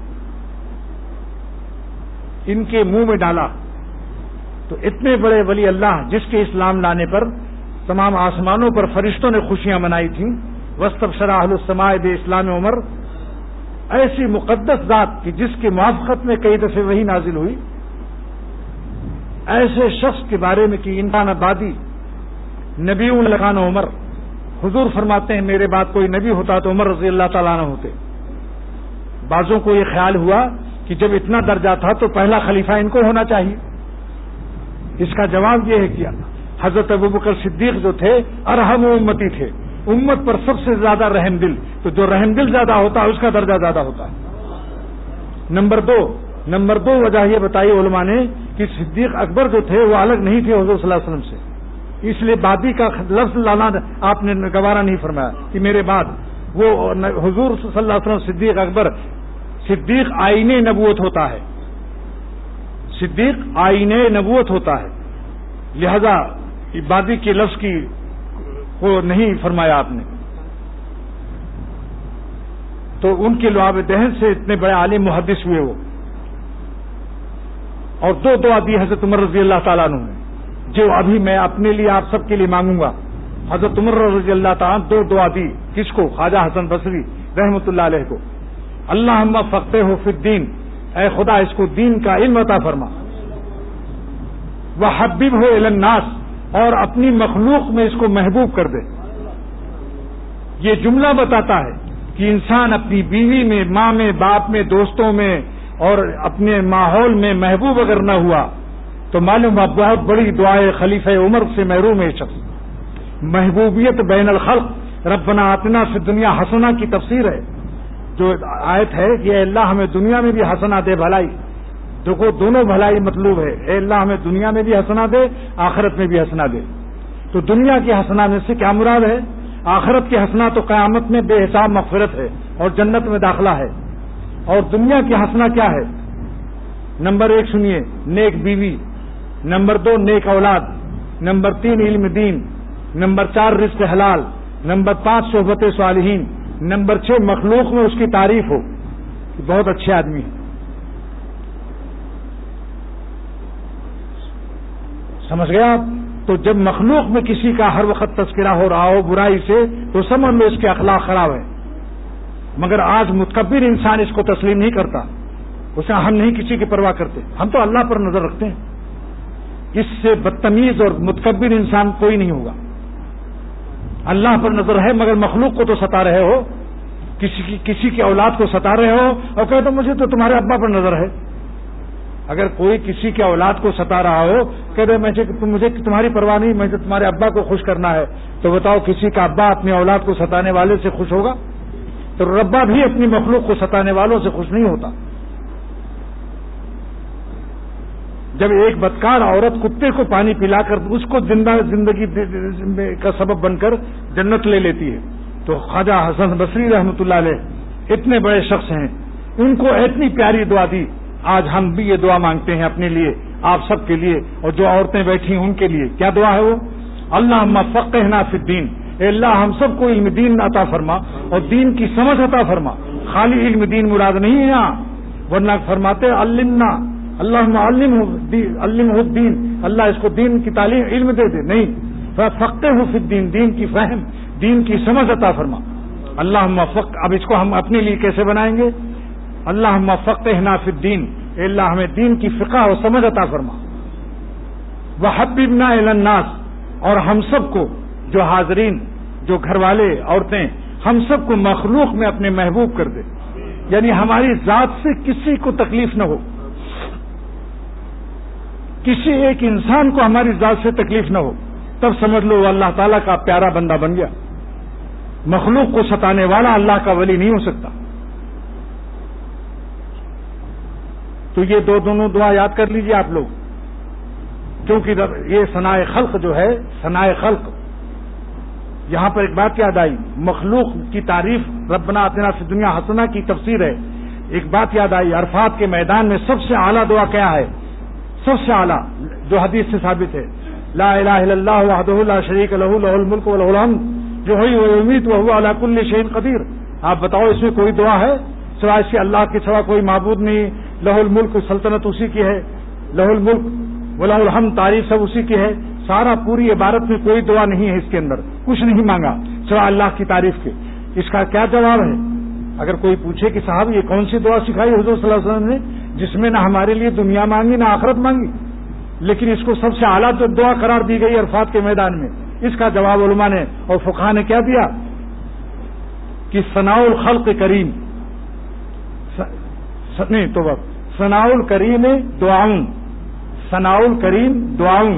ان کے منہ میں ڈالا. تو اتنے بڑے ولی اللہ، جس کے اسلام لانے پر تمام آسمانوں پر فرشتوں نے خوشیاں منائی تھیں. واستبشر اہل السماء باسلام عمر، ایسی مقدس ذات کہ جس کی موافقت میں کئی دفعے وہی نازل ہوئی. ایسے شخص کے بارے میں کہ انسان آبادی نبی لکان عمر، حضور فرماتے ہیں میرے بعد کوئی نبی ہوتا تو عمر رضی اللہ تعالیٰ عنہ ہوتے. بعضوں کو یہ خیال ہوا کہ جب اتنا درجہ تھا تو پہلا خلیفہ ان کو ہونا چاہیے. اس کا جواب یہ ہے کہ حضرت ابوبکر صدیق جو تھے ارحم امتی تھے، امت پر سب سے زیادہ رحم دل. تو جو رحم دل زیادہ ہوتا ہے اس کا درجہ زیادہ ہوتا ہے. نمبر دو وجہ یہ بتائی علماء نے کہ صدیق اکبر جو تھے وہ الگ نہیں تھے حضور صلی اللہ علیہ وسلم سے. اس لیے بادی کا لفظ لانا آپ نے گوارا نہیں فرمایا کہ میرے بعد. وہ حضور صلی اللہ علیہ وسلم صدیق اکبر، صدیق آئین نبوت ہوتا ہے، صدیق آئین نبوت ہوتا ہے. لہذا بادی کے لفظ کی کو نہیں فرمایا آپ نے. تو ان کے لعاب دہن سے اتنے بڑے عالم محدث ہوئے وہ. اور دو دعا دی حضرت عمر رضی اللہ تعالیٰ عنہ نے، جو ابھی میں اپنے لیے آپ سب کے لیے مانگوں گا. حضرت عمر رضی اللہ تعالیٰ دو دعا دی. کس کو؟ خواجہ حسن بصری رحمۃ اللہ علیہ کو. اللہم فقہہ فی الدین، اے خدا اس کو دین کا علم عطا فرما. وحببہ الی الناس، اور اپنی مخلوق میں اس کو محبوب کر دے. یہ جملہ بتاتا ہے کہ انسان اپنی بیوی میں، ماں میں، باپ میں، دوستوں میں اور اپنے ماحول میں محبوب اگر نہ ہوا تو معلوم ہے بہت بڑی دعائے خلیفہ عمر سے محروم ہے شخص. محبوبیت بین الخلق، ربنا آتنا فی الدنیا حسنہ کی تفسیر ہے. جو آیت ہے کہ اے اللہ ہمیں دنیا میں بھی حسنہ دے، بھلائی. دیکھو دونوں بھلائی مطلوب ہے. اے اللہ ہمیں دنیا میں بھی حسنہ دے، آخرت میں بھی حسنہ دے. تو دنیا کی حسنہ میں سے کیا مراد ہے؟ آخرت کی حسنہ تو قیامت میں بے حساب مغفرت ہے اور جنت میں داخلہ ہے. اور دنیا کی حسنہ کیا ہے؟ نمبر 1 سنیے، نیک بیوی. نمبر 2 نیک اولاد. نمبر 3 علم دین. نمبر 4 رزق حلال. نمبر 5 صحبت صالحین. نمبر 6 مخلوق میں اس کی تعریف ہو کہ بہت اچھے آدمی ہے. سمجھ گئے آپ؟ تو جب مخلوق میں کسی کا ہر وقت تذکرہ ہو رہا ہو برائی سے تو سمجھ لو اس کے اخلاق خراب ہے. مگر آج متکبر انسان اس کو تسلیم نہیں کرتا. اسے ہم نہیں کسی کی پرواہ کرتے، ہم تو اللہ پر نظر رکھتے ہیں. اس سے بدتمیز اور متکبر انسان کوئی نہیں ہوگا. اللہ پر نظر ہے مگر مخلوق کو تو ستا رہے ہو، کسی کی اولاد کو ستا رہے ہو اور کہتے مجھے تو تمہارے ابا پر نظر ہے. اگر کوئی کسی کی اولاد کو ستا رہا ہو، کہتے مجھے تمہاری پرواہ نہیں، مجھے تمہارے ابا کو خوش کرنا ہے، تو بتاؤ کسی کا ابا اپنی اولاد کو ستانے والے سے خوش ہوگا؟ تو ربا بھی اپنی مخلوق کو ستانے والوں سے خوش نہیں ہوتا. جب ایک بدکار عورت کتے کو پانی پلا کر اس کو زندگی کا سبب بن کر جنت لے لیتی ہے، تو خواجہ حسن بصری رحمۃ اللہ علیہ اتنے بڑے شخص ہیں، ان کو اتنی پیاری دعا دی. آج ہم بھی یہ دعا مانگتے ہیں اپنے لیے، آپ سب کے لیے، اور جو عورتیں بیٹھی ہیں ان کے لیے. کیا دعا ہے وہ؟ اللہم فقہنا فی الدین، اے اللہ ہم سب کو علم دین عطا فرما اور دین کی سمجھ عطا فرما. خالی علم دین مراد نہیں ہے یہاں، ورنہ فرماتے علمنا، اللہم علمہ الدین، اللہ اس کو دین کی تعلیم علم دے دے. نہیں، فقہہ فی الدین، دین کی فہم، دین کی سمجھ عطا فرما. اللہم اب اس کو ہم اپنے لیے کیسے بنائیں گے؟ اللہم فقہنا فی الدین، اے اللہ ہمیں دین کی فقہ اور سمجھ عطا فرما. وحببنا الی الناس، اور ہم سب کو، جو حاضرین، جو گھر والے، عورتیں، ہم سب کو مخلوق میں اپنے محبوب کر دے. یعنی ہماری ذات سے کسی کو تکلیف نہ ہو، کسی ایک انسان کو ہماری ذات سے تکلیف نہ ہو، تب سمجھ لو وہ اللہ تعالیٰ کا پیارا بندہ بن گیا. مخلوق کو ستانے والا اللہ کا ولی نہیں ہو سکتا. تو یہ دونوں دعا یاد کر لیجیے آپ لوگ، کیونکہ یہ ثناء خلق جو ہے، ثناء خلق، یہاں پر ایک بات یاد آئی، مخلوق کی تعریف ربنا آتنا فی الدنیا حسنہ کی تفسیر ہے. ایک بات یاد آئی، عرفات کے میدان میں سب سے اعلیٰ دعا کیا ہے؟ سب سے اعلیٰ جو حدیث سے ثابت ہے، لا الہ الا اللہ وحدہ لا شریک لہ لہ الملک ولہ الحمد یحیی ویمیت وہو علی کل شیء قدیر. آپ بتاؤ اس میں کوئی دعا ہے سوائے اس کے اللہ کے سوا کوئی معبود نہیں؟ لہ الملک، سلطنت اسی کی ہے، لہ الملک ولہ الحمد، تعریف سب اسی کی ہے. سارا پوری عبارت میں کوئی دعا نہیں ہے، اس کے اندر کچھ نہیں مانگا سوائے اللہ کی تعریف کے. اس کا کیا جواب ہے؟ اگر کوئی پوچھے کہ صاحب یہ کون سی دعا سکھائی حضور صلی اللہ علیہ وسلم نے جس میں نہ ہمارے لیے دنیا مانگی نہ آخرت مانگی، لیکن اس کو سب سے اعلیٰ دعا قرار دی گئی عرفات کے میدان میں؟ اس کا جواب علماء نے اور فقہا نے کیا دیا کہ ثناء الخلق کریم، نہیں تو ثناء الکریم دعاؤں، ثناء الکریم دعاؤں،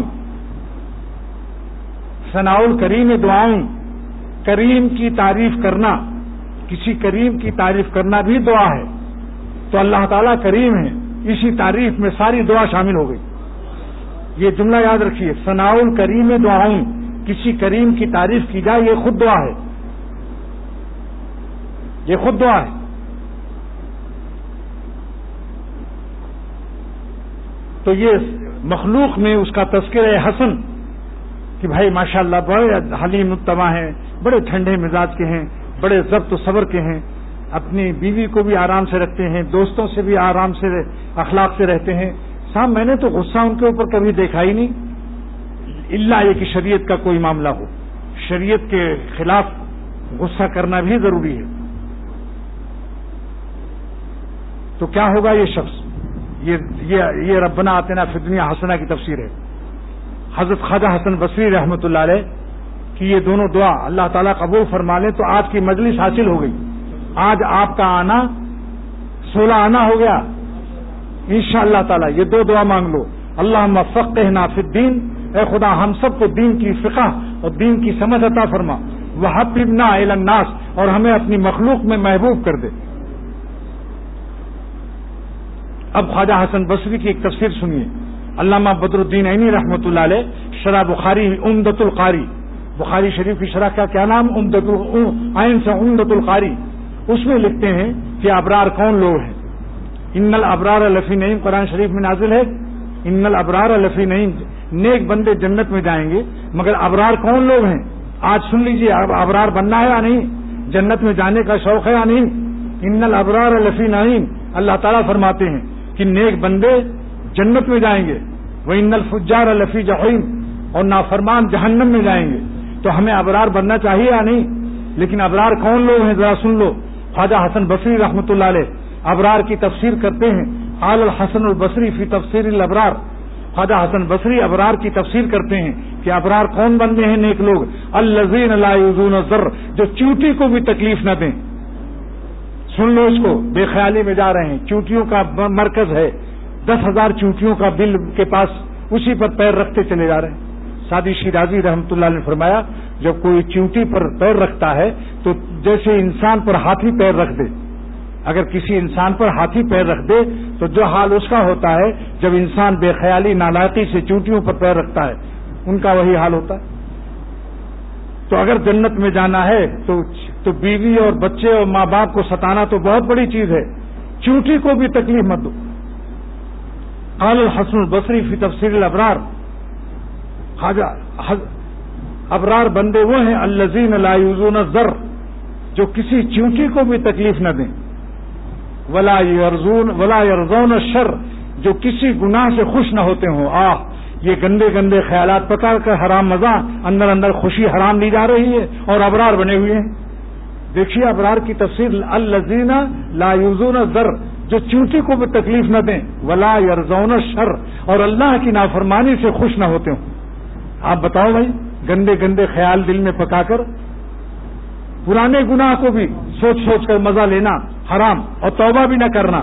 ثناء الکریم دعاؤں. کریم کی تعریف کرنا، کسی کریم کی تعریف کرنا بھی دعا ہے. تو اللہ تعالیٰ کریم ہے، اسی تعریف میں ساری دعا شامل ہو گئی. یہ جملہ یاد رکھیے، ثناء الکریم دعاؤں، کسی کریم کی تعریف کی جائے، یہ خود دعا ہے، یہ خود دعا ہے. تو یہ مخلوق میں اس کا تذکرہ حسن کہ بھائی ماشاءاللہ بڑے حلیم الطبع ہیں، بڑے ٹھنڈے مزاج کے ہیں، بڑے ضبط و صبر کے ہیں، اپنی بیوی کو بھی آرام سے رکھتے ہیں، دوستوں سے بھی آرام سے اخلاق سے رہتے ہیں. صاحب میں نے تو غصہ ان کے اوپر کبھی دیکھا ہی نہیں، الا یہ کہ شریعت کا کوئی معاملہ ہو. شریعت کے خلاف غصہ کرنا بھی ضروری ہے. تو کیا ہوگا یہ شخص؟ یہ ربنا آتنا فی الدنیا حسنہ کی تفسیر ہے. حضرت خواجہ حسن بصری رحمۃ اللہ علیہ کی یہ دونوں دعا اللہ تعالیٰ قبول فرما لے تو آج کی مجلس حاصل ہو گئی. آج آپ کا آنا 16 آنا ہو گیا انشاءاللہ تعالیٰ. یہ دو دعا مانگ لو، اللہم فقہنا فی الدین، اے خدا ہم سب کو دین کی فقہ اور دین کی سمجھ عطا فرما. وحببنا الی الناس، اور ہمیں اپنی مخلوق میں محبوب کر دے. اب خواجہ حسن بصری کی ایک تفسیر سنیے. علامہ بدر الدین عینی رحمۃ اللہ علیہ شرح بخاری عمدۃ القاری، بخاری شریف کی شرح کا کیا نام؟ عین سے عمدۃ القاری. اس میں لکھتے ہیں کہ ابرار کون لوگ ہیں. ان الابرار لفی نعیم، قرآن شریف میں نازل ہے ان الابرار لفی نعیم، نیک بندے جنت میں جائیں گے. مگر ابرار کون لوگ ہیں؟ آج سن لیجئے، اب ابرار بننا ہے یا نہیں؟ جنت میں جانے کا شوق ہے یا نہیں؟ ان الابرار لفی نعیم، اللہ تعالیٰ فرماتے ہیں کہ نیک بندے جنت میں جائیں گے. وَإِنَّ الْفُجَّارَ لَفِي جَحِيمٍ، اور نافرمان جہنم میں جائیں گے. تو ہمیں ابرار بننا چاہیے یا نہیں؟ لیکن ابرار کون لوگ ہیں ذرا سن لو. خواجہ حسن بصری رحمۃ اللہ علیہ ابرار کی تفسیر کرتے ہیں. قال الحسن البصری فی تفسیر الابرار، خواجہ حسن بصری ابرار کی تفسیر کرتے ہیں کہ ابرار کون بندے ہیں نیک لوگ؟ الذین لا یؤذون الضر، جو چیونٹی کو بھی تکلیف نہ دیں. سن لو اس کو، بے خیالی میں جا رہے ہیں، چیونٹیوں کا مرکز ہے، 10,000 چیونٹیوں کا بل کے پاس، اسی پر پیر رکھتے چلے جا رہے ہیں. سعدی شیرازی رحمۃ اللہ نے فرمایا جب کوئی چیونٹی پر پیر رکھتا ہے تو جیسے انسان پر ہاتھی پیر رکھ دے، اگر کسی انسان پر ہاتھی پیر رکھ دے تو جو حال اس کا ہوتا ہے جب انسان بے خیالی نالائقی سے چیونٹیوں پر پیر رکھتا ہے، ان کا وہی حال ہوتا ہے۔ تو اگر جنت میں جانا ہے تو بیوی اور بچے اور ماں باپ کو ستانا تو بہت بڑی چیز ہے، چیونٹی کو بھی تکلیف مت دو۔ قال الحسن البصری فی تفسیر الابرار، ابرار بندے وہ ہیں الذین لا یؤذون الضر، جو کسی چیونٹی کو بھی تکلیف نہ دیں، ولا یرضون الشر، جو کسی گناہ سے خوش نہ ہوتے ہوں۔ یہ گندے گندے خیالات پکا کر حرام مزہ، اندر اندر خوشی حرام لی جا رہی ہے اور ابرار بنے ہوئے ہیں۔ دیکھیے ابرار کی تفسیر، الذین لا یؤذون الضر، جو چیونٹی کو بھی تکلیف نہ دیں، ولا یرضون الشر، اور اللہ کی نافرمانی سے خوش نہ ہوتے ہوں۔ آپ بتاؤ بھائی، گندے گندے خیال دل میں پکا کر پرانے گناہ کو بھی سوچ سوچ کر مزہ لینا حرام، اور توبہ بھی نہ کرنا،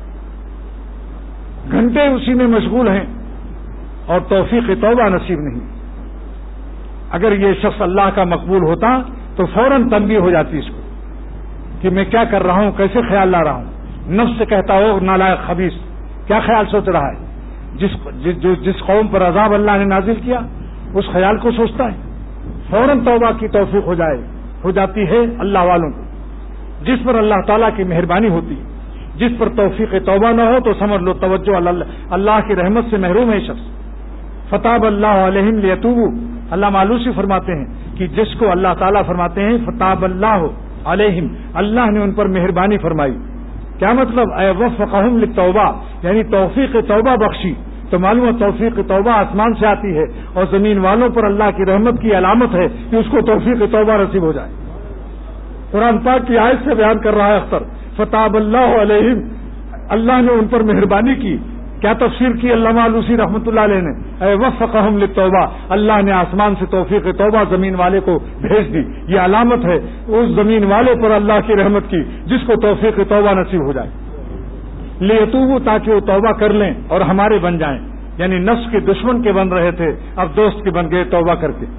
گھنٹے اسی میں مشغول ہیں اور توفیق توبہ نصیب نہیں۔ اگر یہ شخص اللہ کا مقبول ہوتا تو فوراً تنبیہ ہو جاتی اس کو کہ میں کیا کر رہا ہوں، کیسے خیال لا رہا ہوں۔ نفس سے کہتا ہو نالائق خبیث، کیا خیال سوچ رہا ہے؟ جس قوم پر عذاب اللہ نے نازل کیا اس خیال کو سوچتا ہے، فوراً توبہ کی توفیق ہو جاتی ہے اللہ والوں کو۔ جس پر اللہ تعالیٰ کی مہربانی ہوتی ہے، جس پر توفیق توبہ نہ ہو تو سمجھ لو توجہ اللہ کی رحمت سے محروم ہے شخص۔ فتاب اللہ علیہم لیتوبوا، اللہ معلوسی فرماتے ہیں کہ جس کو اللہ تعالیٰ فرماتے ہیں فتاب اللہ علیہم، اللہ نے ان پر مہربانی فرمائی۔ کیا مطلب؟ اے وفقہم للتوبہ، یعنی توفیق توبہ بخشی۔ تو معلوم ہے توفیق توبہ آسمان سے آتی ہے اور زمین والوں پر اللہ کی رحمت کی علامت ہے کہ اس کو توفیق توبہ نصیب ہو جائے۔ قرآن پاک کی آیت سے بیان کر رہا ہے اختر، فتاب اللہ علیہم، اللہ نے ان پر مہربانی کی۔ کیا تفسیر کی علامہ آلوسی رحمۃ اللہ علیہ نے؟ اے وفقہم للتوبہ، اللہ نے آسمان سے توفیق توبہ زمین والے کو بھیج دی۔ یہ علامت ہے اس زمین والے پر اللہ کی رحمت کی جس کو توفیق توبہ نصیب ہو جائے۔ لیتوبوا، تاکہ وہ توبہ کر لیں اور ہمارے بن جائیں، یعنی نفس کے دشمن کے بن رہے تھے اب دوست کے بن گئے توبہ کر کے۔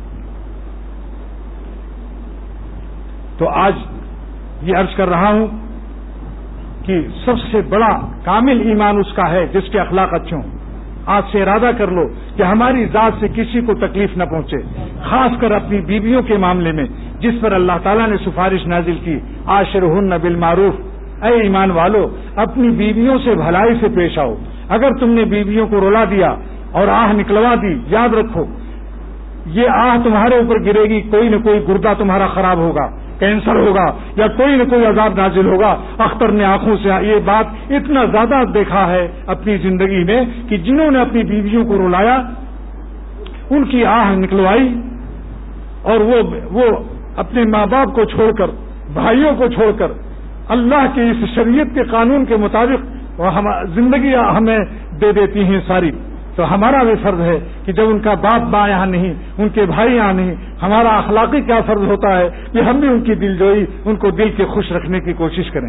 تو آج یہ عرض کر رہا ہوں کہ سب سے بڑا کامل ایمان اس کا ہے جس کے اخلاق اچھے ہوں۔ آج سے ارادہ کر لو کہ ہماری ذات سے کسی کو تکلیف نہ پہنچے، خاص کر اپنی بیویوں کے معاملے میں جس پر اللہ تعالیٰ نے سفارش نازل کی، عاشرہن بالمعروف۔ اے ایمان والو، اپنی بیویوں سے بھلائی سے پیش آؤ۔ اگر تم نے بیویوں کو رلا دیا اور آہ نکلوا دی، یاد رکھو یہ آہ تمہارے اوپر گرے گی، کوئی نہ کوئی گردہ تمہارا خراب ہوگا، کینسر ہوگا یا کوئی نہ کوئی عذاب نازل ہوگا۔ اختر نے آنکھوں سے یہ بات اتنا زیادہ دیکھا ہے اپنی زندگی میں کہ جنہوں نے اپنی بیویوں کو رلایا ان کی آہ نکلوائی اور وہ اپنے ماں باپ کو چھوڑ کر، بھائیوں کو چھوڑ کر اللہ کے اس شریعت کے قانون کے مطابق زندگی ہمیں دے دیتی ہیں ساری۔ تو ہمارا بھی فرض ہے کہ جب ان کا باپ ماں یہاں نہیں، ان کے بھائی یہاں نہیں، ہمارا اخلاقی کیا فرض ہوتا ہے کہ ہم بھی ان کی دل جوئی، ان کو دل کے خوش رکھنے کی کوشش کریں۔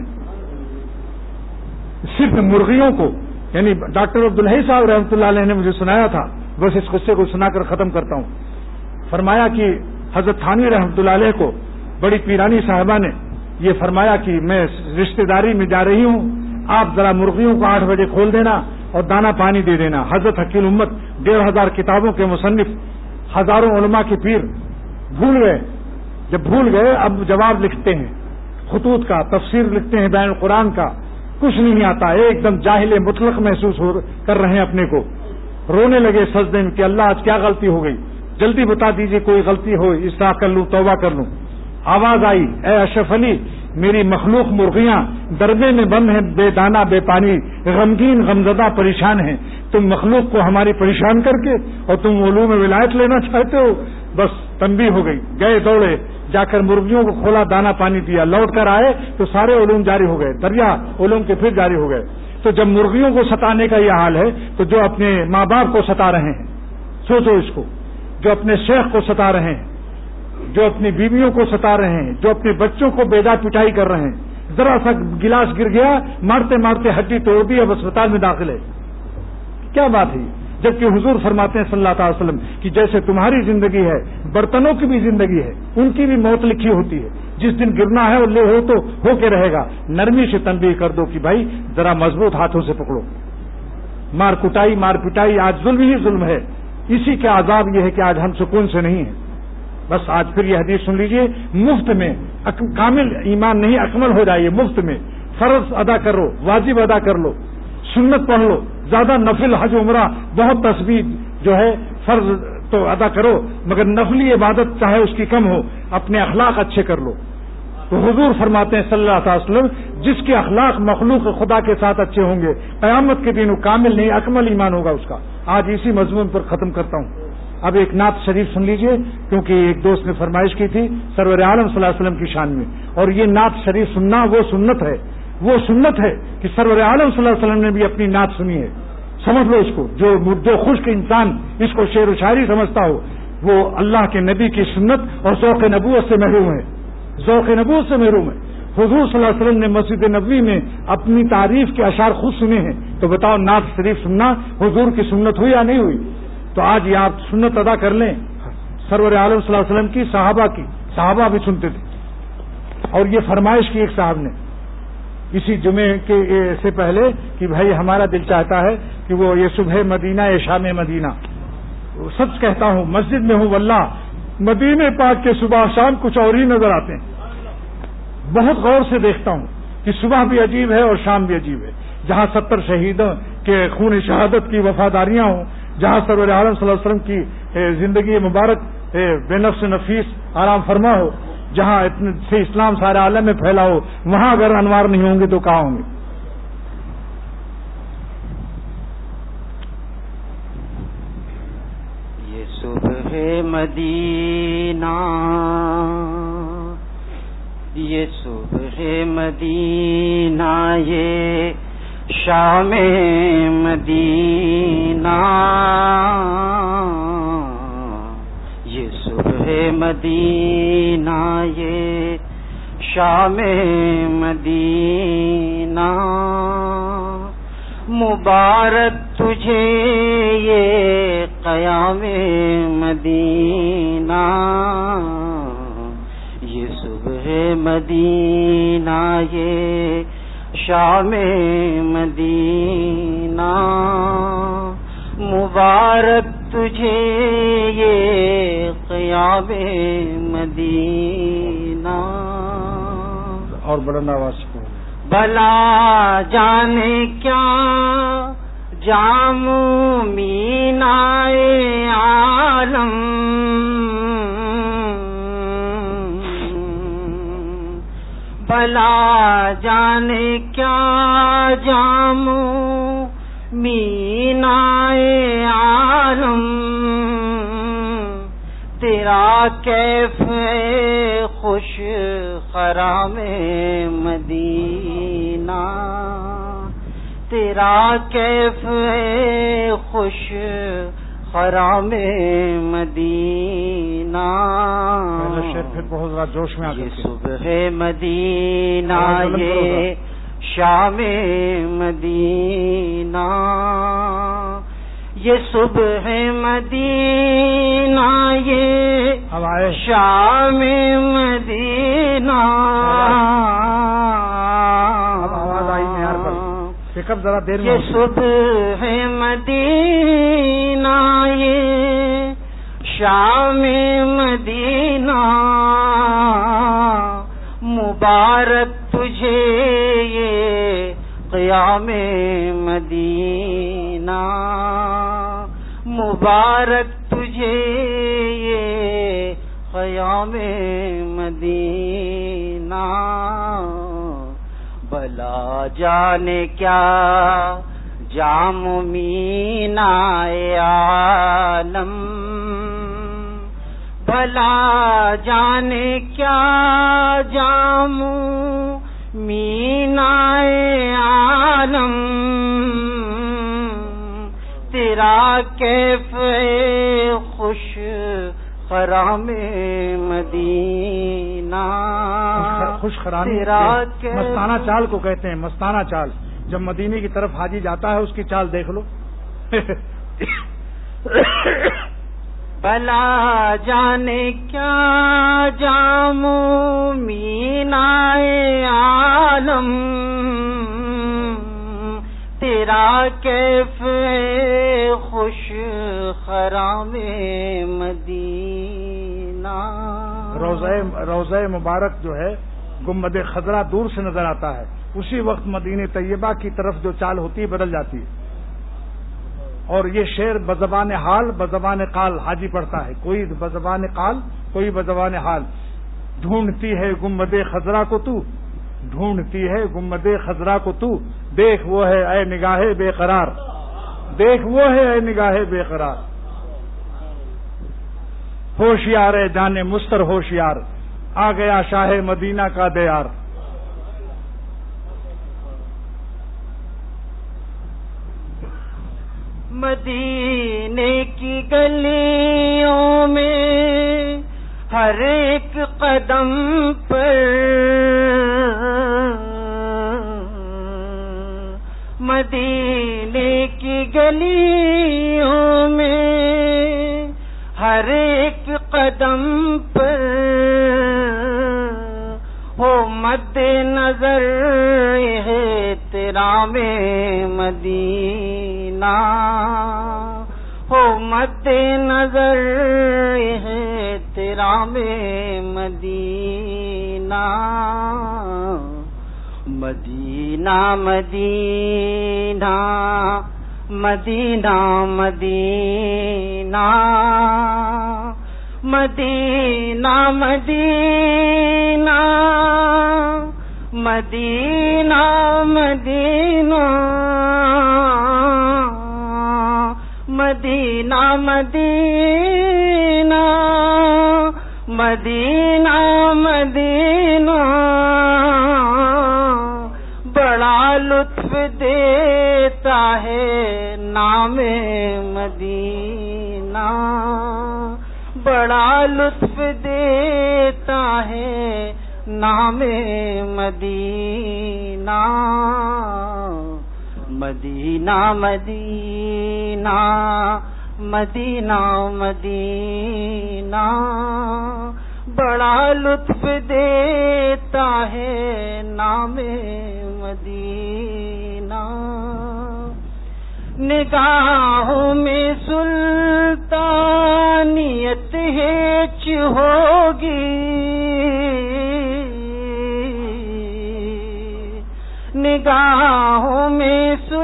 صرف مرغیوں کو، یعنی ڈاکٹر عبدالحی صاحب رحمۃ اللہ علیہ نے مجھے سنایا تھا، بس اس قصے کو سنا کر ختم کرتا ہوں۔ فرمایا کہ حضرت تھانوی رحمۃ اللہ علیہ کو بڑی پیرانی صاحبہ نے یہ فرمایا کہ میں رشتہ داری میں جا رہی ہوں، آپ ذرا مرغیوں کو 8 بجے کھول دینا اور دانا پانی دے دینا۔ حضرت حکیم امت 1500 کتابوں کے مصنف، ہزاروں علماء کے پیر بھول گئے۔ جب بھول گئے اب جواب لکھتے ہیں، خطوط کا تفسیر لکھتے ہیں، بیان القرآن کا، کچھ نہیں آتا، ایک دم جاہل مطلق محسوس کر رہے ہیں اپنے کو۔ رونے لگے سجدے میں کہ اللہ آج کیا غلطی ہو گئی، جلدی بتا دیجئے کوئی غلطی ہو، اصلاح کر لوں، توبہ کر لوں۔ آواز آئی، اے اشرف علی، میری مخلوق مرغیاں دربے میں بند ہیں، بے دانہ بے پانی، غمگین غمزدہ پریشان ہیں، تم مخلوق کو ہماری پریشان کر کے اور تم علوم ولایت لینا چاہتے ہو۔ بس تنبیہ ہو گئی، گئے دوڑے، جا کر مرغیوں کو کھولا، دانا پانی دیا، لوٹ کر آئے تو سارے علوم جاری ہو گئے، دریا علوم کے پھر جاری ہو گئے۔ تو جب مرغیوں کو ستانے کا یہ حال ہے تو جو اپنے ماں باپ کو ستا رہے ہیں، سوچو اس کو، جو اپنے شیخ کو ستا رہے ہیں، جو اپنی بیویوں کو ستا رہے ہیں، جو اپنے بچوں کو بے داد پٹائی کر رہے ہیں، ذرا سا گلاس گر گیا، مارتے مارتے ہڈی توڑ دی، اب اسپتال میں داخل ہے۔ کیا بات ہے؟ جبکہ حضور فرماتے ہیں صلی اللہ تعالی وسلم کہ جیسے تمہاری زندگی ہے برتنوں کی بھی زندگی ہے، ان کی بھی موت لکھی ہوتی ہے، جس دن گرنا ہے وہ لے ہو تو ہو کے رہے گا، نرمی سے تنبیہ کر دو کہ بھائی ذرا مضبوط ہاتھوں سے پکڑو۔ مار کٹائی مار پٹائی آج ظلم ہی ظلم ہے، اسی کے عذاب یہ ہے کہ آج ہم سکون سے نہیں ہیں۔ بس آج پھر یہ حدیث سن لیجئے، مفت میں کامل ایمان نہیں اکمل ہو جائیے، مفت میں فرض ادا کرو، واجب ادا کر لو، سنت پڑھ لو، زیادہ نفل حج عمرہ بہت تسبیح جو ہے فرض تو ادا کرو، مگر نفلی عبادت چاہے اس کی کم ہو، اپنے اخلاق اچھے کر لو۔ تو حضور فرماتے ہیں صلی اللہ علیہ وسلم جس کے اخلاق مخلوق خدا کے ساتھ اچھے ہوں گے قیامت کے دن وہ کامل نہیں اکمل ایمان ہوگا اس کا۔ آج اسی مضمون پر ختم کرتا ہوں۔ اب ایک نعت شریف سن لیجئے، کیونکہ ایک دوست نے فرمائش کی تھی سرور عالم صلی اللہ علیہ وسلم کی شان میں، اور یہ نعت شریف سننا وہ سنت ہے کہ سرور عالم صلی اللہ علیہ وسلم نے بھی اپنی نعت سنی ہے۔ سمجھ لو اس کو، جو خشک انسان اس کو شعر و شاعری سمجھتا ہو وہ اللہ کے نبی کی سنت اور ذوق نبوت سے محروم ہے، ذوق نبوت سے محروم ہے۔ حضور صلی اللہ علیہ وسلم نے مسجد نبوی میں اپنی تعریف کے اشعار خود سنے ہیں، تو بتاؤ نعت شریف سننا حضور کی سنت ہوئی یا نہیں ہوئی؟ تو آج یہ آپ سنت ادا کر لیں سرور عالم صلی اللہ علیہ وسلم کی، صحابہ بھی سنتے تھے۔ اور یہ فرمائش کی ایک صاحب نے اسی جمعے کے سے پہلے کہ بھائی ہمارا دل چاہتا ہے کہ وہ یہ صبح مدینہ یہ شام مدینہ، سچ کہتا ہوں مسجد میں ہوں واللہ مدینے پاک کے صبح شام کچھ اور ہی نظر آتے ہیں۔ بہت غور سے دیکھتا ہوں کہ صبح بھی عجیب ہے اور شام بھی عجیب ہے، جہاں 70 شہیدوں کے خون شہادت کی وفاداریاں ہوں، جہاں سرور عالم صلی اللہ علیہ وسلم کی زندگی مبارک بے نفس نفیس آرام فرما ہو، جہاں اتنے سے اسلام سارے عالم میں پھیلا ہو، وہاں اگر انوار نہیں ہوں گے تو کہاں ہوں گے؟ یہ صبح مدینہ، یہ صبح مدینہ، یہ شام مدینہ، یہ صبح مدینہ، یہ شام مدینہ، مبارک تجھے یہ قیام مدینہ، یہ صبح مدینہ، یہ شام مدینہ، مبارک تجھے یہ قیام مدینہ۔ اور بلند آواز سے بھلا جانے کیا جام مینائے عالم، بھلا جانے کیا جام مینائے عالم، تیرا کیف خوش خرام مدینہ، تیرا کیف خوش خرام مدینہ، پھر بہت زیادہ جوش میں آ یہ صبح مدینہ، یہ شام مدینہ، یہ صبح مدینہ، یہ شام مدینہ۔ آواز آئی میں یار پک اپ ذرا دیر میں۔ یہ صبح مدینہ، یہ شام مدینہ، مبارک تجھے یہ قیام مدینہ، مبارک تجھے یہ قیام مدینہ، بھلا جانے کیا جام مینائے عالم، بھلا جانے کیا جام مینائے عالم، تیرا کیف خوش خرام مدینہ، خوش خرامی مستانہ چال کو کہتے ہیں، مستانہ چال۔ جب مدینے کی طرف حاجی جاتا ہے اس کی چال دیکھ لو، بلا جانے کیا جاموں مینائے عالم، تیرا کیف خوش خرام مدینہ۔ روضہ مبارک جو ہے گنبد خضرا دور سے نظر آتا ہے، اسی وقت مدینہ طیبہ کی طرف جو چال ہوتی ہے بدل جاتی ہے۔ اور یہ شعر بزبان حال بزبان قال حاجی پڑھتا ہے، کوئی بزبان قال کوئی بزبان حال۔ ڈھونڈتی ہے گنبد خضرا کو تو، ڈھونڈتی ہے گنبد خضرا کو تو، دیکھ وہ ہے اے نگاہ بے قرار، دیکھ وہ ہے اے نگاہ بے قرار۔ ہوشیار ہے جانے مستر ہوشیار، آ گیا شاہ مدینہ کا دیار۔ مدینے کی گلیوں میں ہر ایک قدم پر، مدینے کی گلیوں میں ہر ایک قدم پر ہو مد نظر احترام مدینہ، ہو مد نظر احترام مدینہ۔ مدینہ مدینہ مدینہ مدینہ مدینہ مدینہ مدینہ مدینہ مدینہ مدینہ مدینہ مدینہ بڑا لطف دیتا ہے نام مدینہ، بڑا لطف دیتا ہے نام مدینہ۔ مدینہ مدینہ مدینہ مدینہ بڑا لطف دیتا ہے نام مدینہ۔ نگاہوں میں سلطانیت ہیچ ہوگی، نگاہوں میں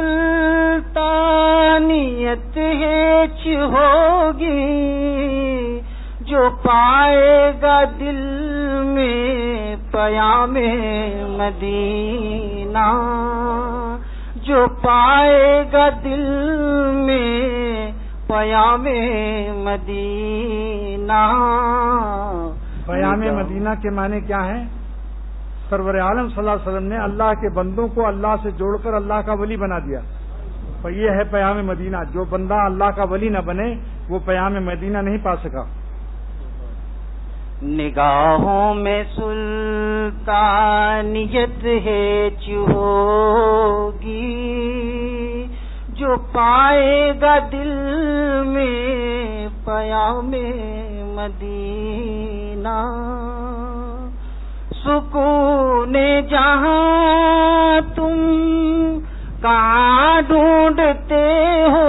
سلطانیت ہیچ ہوگی، جو پائے گا دل میں پیام مدینہ، جو پائے گا دل میں پیام مدینہ۔ پیام مدینہ کے معنی کیا ہیں؟ سرور عالم صلی اللہ علیہ وسلم نے اللہ کے بندوں کو اللہ سے جوڑ کر اللہ کا ولی بنا دیا، اور یہ ہے پیام مدینہ۔ جو بندہ اللہ کا ولی نہ بنے وہ پیام مدینہ نہیں پا سکا۔ نگاہوں میں سلطانیت ہیچ ہوگی، جو پائے گا دل میں پیام مدینہ۔ سکون جہاں تم کہاں ڈھونڈتے ہو،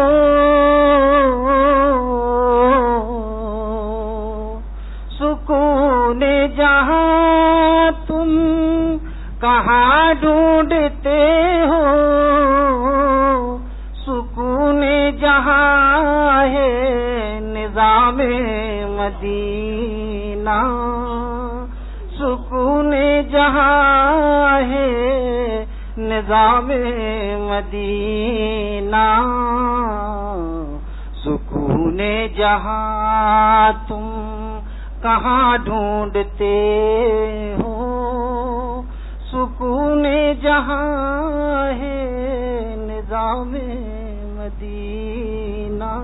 سکون جہاں تم کہاں ڈھونڈتے ہو، سکون جہاں ہے نظام مدینہ، سکون جہاں ہے نظام مدینہ۔ سکون جہاں تم کہاں ڈھونڈتے ہو، سکون جہاں ہے نظام مدینہ۔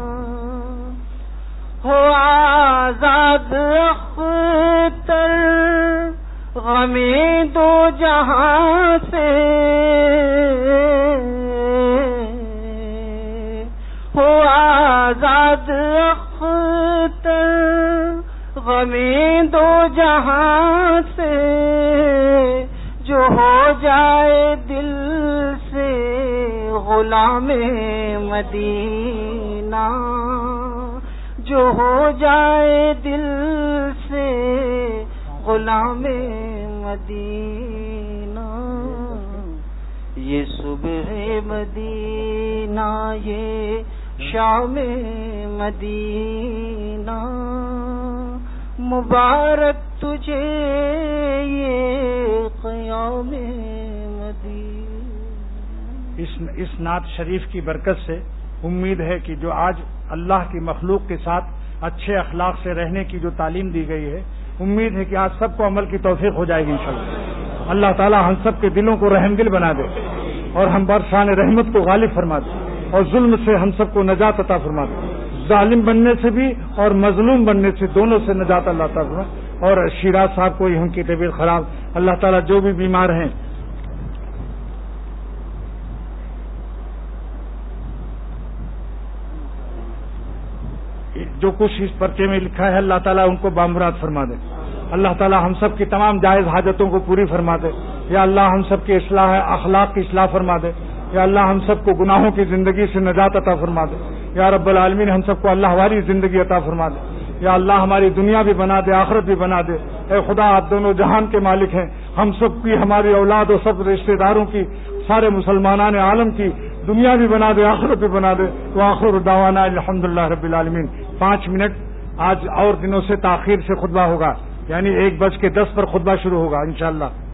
ہو آزاد اختر غم دو جہاں سے، ہو آزاد اختر غمی دو جہاں سے جو ہو جائے دل سے غلام مدینہ، جو ہو جائے دل سے غلام مدینہ. یہ صبح مدینہ یہ شام مدینہ، مبارک تجھے یہ قیام مدینہ. اس نعت شریف کی برکت سے امید ہے کہ جو آج اللہ کی مخلوق کے ساتھ اچھے اخلاق سے رہنے کی جو تعلیم دی گئی ہے، امید ہے کہ آج سب کو عمل کی توفیق ہو جائے گی انشاءاللہ. اللہ تعالی ہم سب کے دلوں کو رحم دل بنا دے اور ہم برسان رحمت کو غالب فرما دے اور ظلم سے ہم سب کو نجات عطا فرما دے. ظالم بننے سے بھی اور مظلوم بننے سے دونوں سے نجات اللہ تعالیٰ فرما. اور شیراز صاحب کو ان کی طبیعت خراب، اللہ تعالیٰ جو بھی بیمار ہیں جو کچھ اس پرچے میں لکھا ہے، اللہ تعالیٰ ان کو بامراد فرما دے. اللہ تعالیٰ ہم سب کی تمام جائز حاجتوں کو پوری فرما دے. یا اللہ ہم سب کی اصلاح اخلاق کی اصلاح فرما دے. یا اللہ ہم سب کو گناہوں کی زندگی سے نجات عطا فرما دے. یا رب العالمین ہم سب کو اللہ والی زندگی عطا فرما دے. یا اللہ ہماری دنیا بھی بنا دے، آخرت بھی بنا دے. اے خدا آپ دونوں جہان کے مالک ہیں، ہم سب کی، ہماری اولاد اور سب رشتہ داروں کی، سارے مسلمانان عالم کی دنیا بھی بنا دے، آخرت بھی بنا دے. وآخر دعوانا الحمدللہ رب العالمین. 5 منٹ آج اور دنوں سے تاخیر سے خطبہ ہوگا، یعنی 1:10 پر خطبہ شروع ہوگا انشاءاللہ.